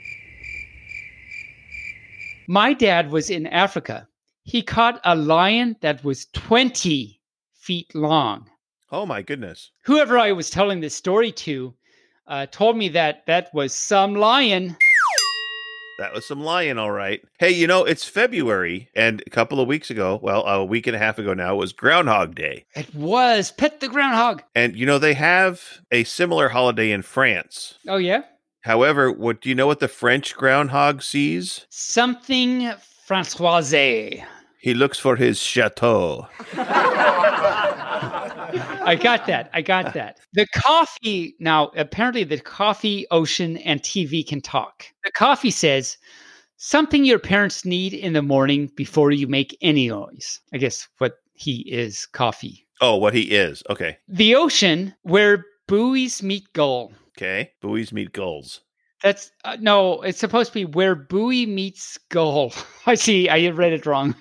My dad was in Africa. He caught a lion that was twenty feet long. Oh my goodness. Whoever I was telling this story to uh, told me that that was some lion. That was some lion, all right. Hey, you know, it's February, and a couple of weeks ago, well, a week and a half ago now, was Groundhog Day. It was Pet the Groundhog. And, you know, they have a similar holiday in France. Oh, yeah? However, what do you know what the French groundhog sees? Something Françoise. He looks for his chateau. I got that. I got that. The coffee, now, apparently the coffee, ocean, and T V can talk. The coffee says, something your parents need in the morning before you make any noise. I guess what he is, coffee. Oh, what he is. Okay. The ocean, where buoys meet gull. Okay. Buoys meet gulls. That's uh, no. It's supposed to be where Bowie meets Skull. I see. I read it wrong.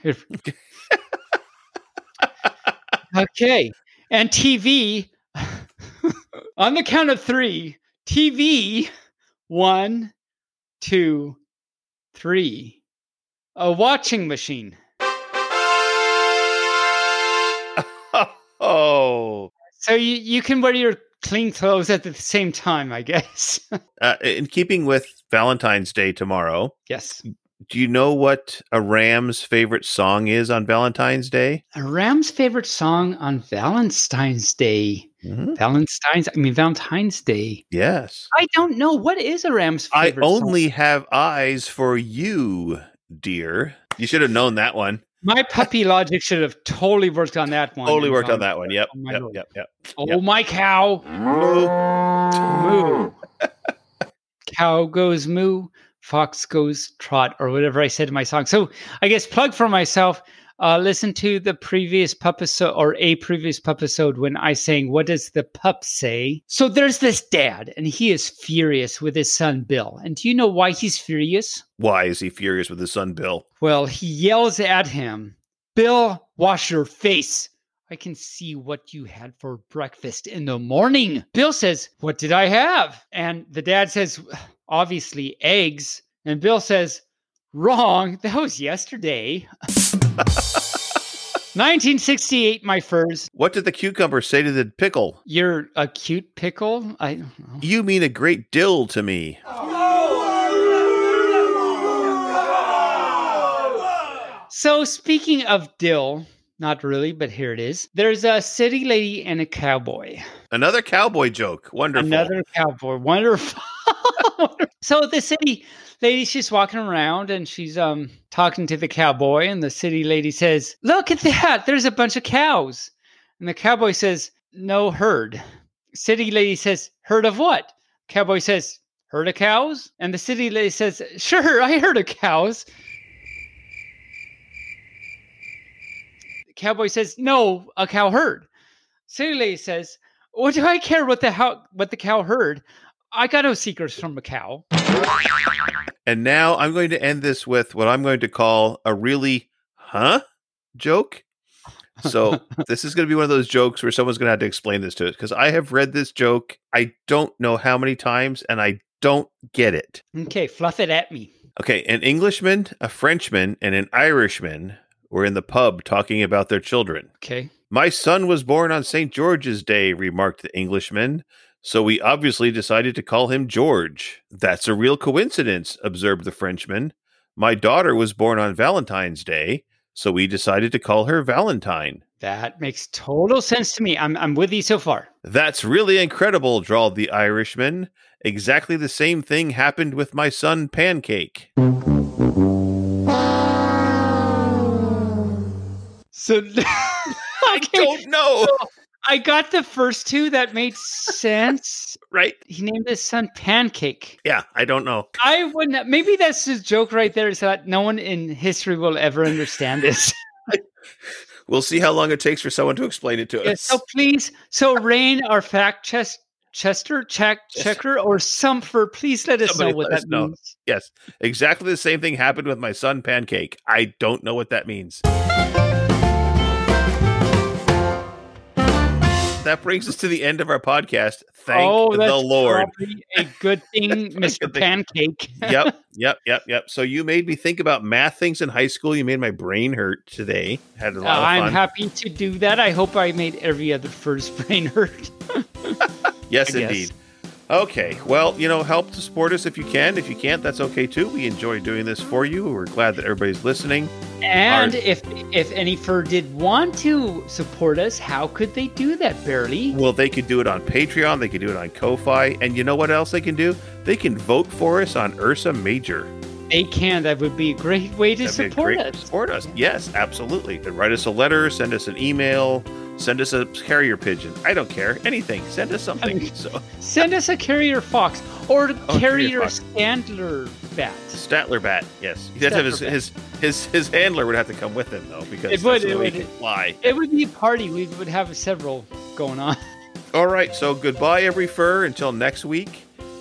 Okay, and T V. On the count of three, T V. One, two, three. A washing machine. Oh. So you, you can wear your clean clothes at the same time, I guess. Uh, in keeping with Valentine's Day tomorrow, Yes. do you know what a Ram's favorite song is on Valentine's Day? A Ram's favorite song on Valentine's Day. Mm-hmm. Valentine's, I mean, Valentine's Day. Yes. I don't know. What is a Ram's I favorite only song? have eyes for you, dear. You should have known that one. My puppy logic should have totally worked on that one. Totally worked Um, on that one. Yep. oh my Yep. Lord. Yep. Yep. Oh, Yep. my cow. Moo. Cow goes moo. Fox goes trot, or whatever I said in my song. So I guess plug for myself. Uh, listen to the previous pupisode or a previous pupisode when I sang, "What does the pup say?" So there's this dad, and he is furious with his son Bill. And do you know why he's furious? Why is he furious with his son Bill? Well, he yells at him, "Bill, wash your face. I can see what you had for breakfast in the morning." Bill says, "What did I have?" And the dad says, "Obviously eggs." And Bill says, "Wrong. That was yesterday." nineteen sixty-eight, my furs. What did the cucumber say to the pickle? You're a cute pickle? I don't know. You mean a great dill to me. So speaking of dill, not really, but here it is. There's a city lady and a cowboy. Another cowboy joke. Wonderful. Another cowboy. Wonderful. So the city lady, she's walking around and she's um talking to the cowboy, and the city lady says, "Look at that. There's a bunch of cows." And the cowboy says, "No herd." City lady says, "Herd of what?" Cowboy says, "Herd of cows?" And the city lady says, "Sure, I heard of cows." The cowboy says, "No, a cow herd." City lady says, "What do I care what the how what the cow heard? I got no secrets from a cow." And now I'm going to end this with what I'm going to call a really, huh, joke. So this is going to be one of those jokes where someone's going to have to explain this to us, because I have read this joke, I don't know how many times, and I don't get it. Okay, fluff it at me. Okay, an Englishman, a Frenchman, and an Irishman were in the pub talking about their children. Okay. "My son was born on Saint George's Day," remarked the Englishman. "So we obviously decided to call him George." "That's a real coincidence," observed the Frenchman. "My daughter was born on Valentine's Day, so we decided to call her Valentine." That makes total sense to me. I'm I'm with you so far. "That's really incredible," drawled the Irishman. "Exactly the same thing happened with my son Pancake." So I don't know. I got the first two. That made sense. Right? He named his son Pancake. Yeah, I don't know. I wouldn't. Maybe that's his joke right there, is that no one in history will ever understand this. We'll see how long it takes for someone to explain it to Yeah, us. so please, so Rain, our fact chest, Chester, check, checker, or Sumfer, please let us Somebody know what let us that know. means. Yes, exactly the same thing happened with my son Pancake. I don't know what that means. That brings us to the end of our podcast. Thank oh, that's the Lord. probably a good thing, Mister good thing. Pancake. Yep, yep, yep, yep. So you made me think about math things in high school. You made my brain hurt today. Had a lot of I'm fun. happy to do that. I hope I made every other first brain hurt. Yes, I guess. indeed. Okay, well, you know, help to support us if you can. If you can't, that's okay too. We enjoy doing this for you. We're glad that everybody's listening. And Our- if if any fur did want to support us, how could they do that, Barely? Well, they could do it on Patreon. They could do it on Ko-Fi. And you know what else they can do? They can vote for us on Ursa Major. They can. That would be a great way to That'd be a support great- us. Support us. Yes, absolutely. And write us a letter, send us an email, send us a carrier pigeon. I don't care. Anything. Send us something. I mean- so Send us a carrier fox or Oh, carrier carrier fox. Standler bat. Statler bat. Yes. You'd have to have his, Statler bat. his his his handler would have to come with him though, because It would, that's the it way would. he can fly. It would be a party. We would have several going on. All right. So goodbye, every fur. Until next week.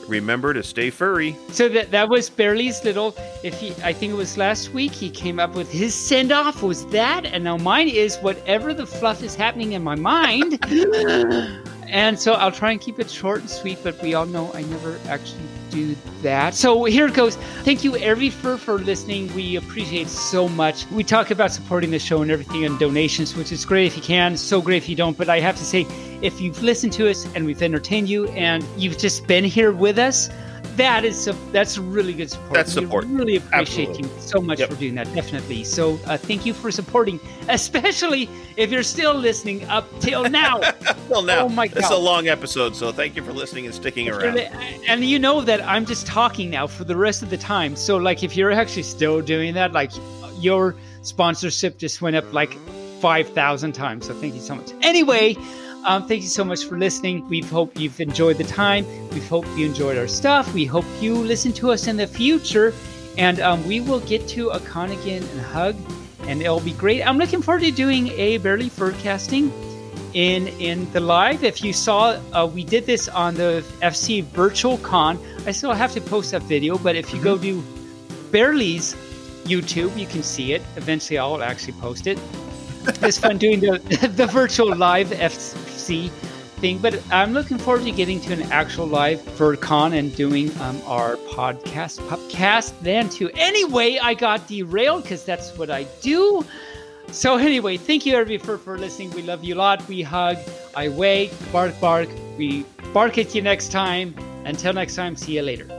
remember to stay furry. So that that was Barely's little, if he, I think it was last week, he came up with his send-off was that, and now mine is whatever the fluff is happening in my mind. And so I'll try and keep it short and sweet, but we all know I never actually do that. So here it goes. Thank you, Every Fur, for listening. We appreciate so much. We talk about supporting the show and everything and donations, which is great if you can, so great if you don't. But I have to say, if you've listened to us and we've entertained you and you've just been here with us, that is a, that's really good support. That's support. We really appreciate Absolutely. you so much Yep. for doing that, definitely. So uh, thank you for supporting, especially if you're still listening up till now. Well, now, Oh my this is God. a long episode, so thank you for listening and sticking around. And you know that I'm just talking now for the rest of the time. So like if you're actually still doing that, like your sponsorship just went up like five thousand times. So thank you so much. Anyway, um, thank you so much for listening. We hope you've enjoyed the time. We hope you enjoyed our stuff. We hope you listen to us in the future. And um, we will get to a con again and hug. And it'll be great. I'm looking forward to doing a Barely Furcasting in in the live. If you saw, uh, we did this on the F C Virtual Con. I still have to post that video, but if you go to Barely's YouTube, you can see it. Eventually, I'll actually post it. It's fun doing the the virtual live F C thing, but I'm looking forward to getting to an actual live for con and doing um, our podcast, podcast then too. Anyway, I got derailed because that's what I do. So anyway, thank you everybody for, for listening. We love you a lot. We hug. I wait. Bark, bark. We bark at you next time. Until next time, see you later.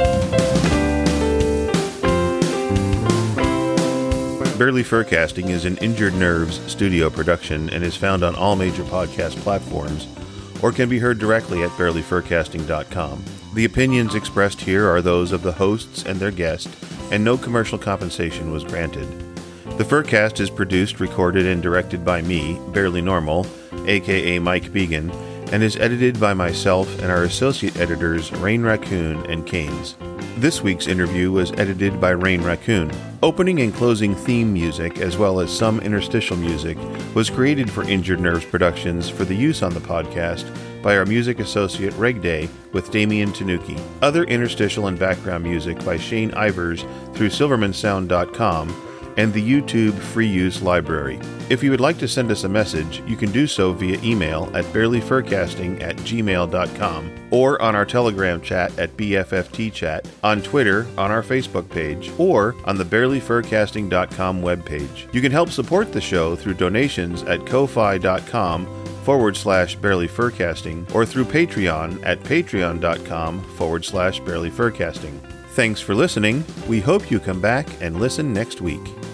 Barely Furcasting is an Injured Nerves studio production and is found on all major podcast platforms, or can be heard directly at barely furcasting dot com. The opinions expressed here are those of the hosts and their guest, and no commercial compensation was granted. The Furcast is produced, recorded, and directed by me, Barely Normal, aka Mike Began, and is edited by myself and our associate editors, Rain Raccoon and Canes. This week's interview was edited by Rain Raccoon. Opening and closing theme music, as well as some interstitial music, was created for Injured Nerves Productions for the use on the podcast by our music associate Reg Day with Damian Tanuki. Other interstitial and background music by Shane Ivers through silverman sound dot com and the YouTube Free Use Library. If you would like to send us a message, you can do so via email at barely furcasting at gmail dot com or on our Telegram chat at B F F T chat, on Twitter, on our Facebook page, or on the barely furcasting dot com webpage. You can help support the show through donations at ko-fi dot com forward slash barely furcasting or through Patreon at patreon dot com forward slash barely furcasting. Thanks for listening. We hope you come back and listen next week.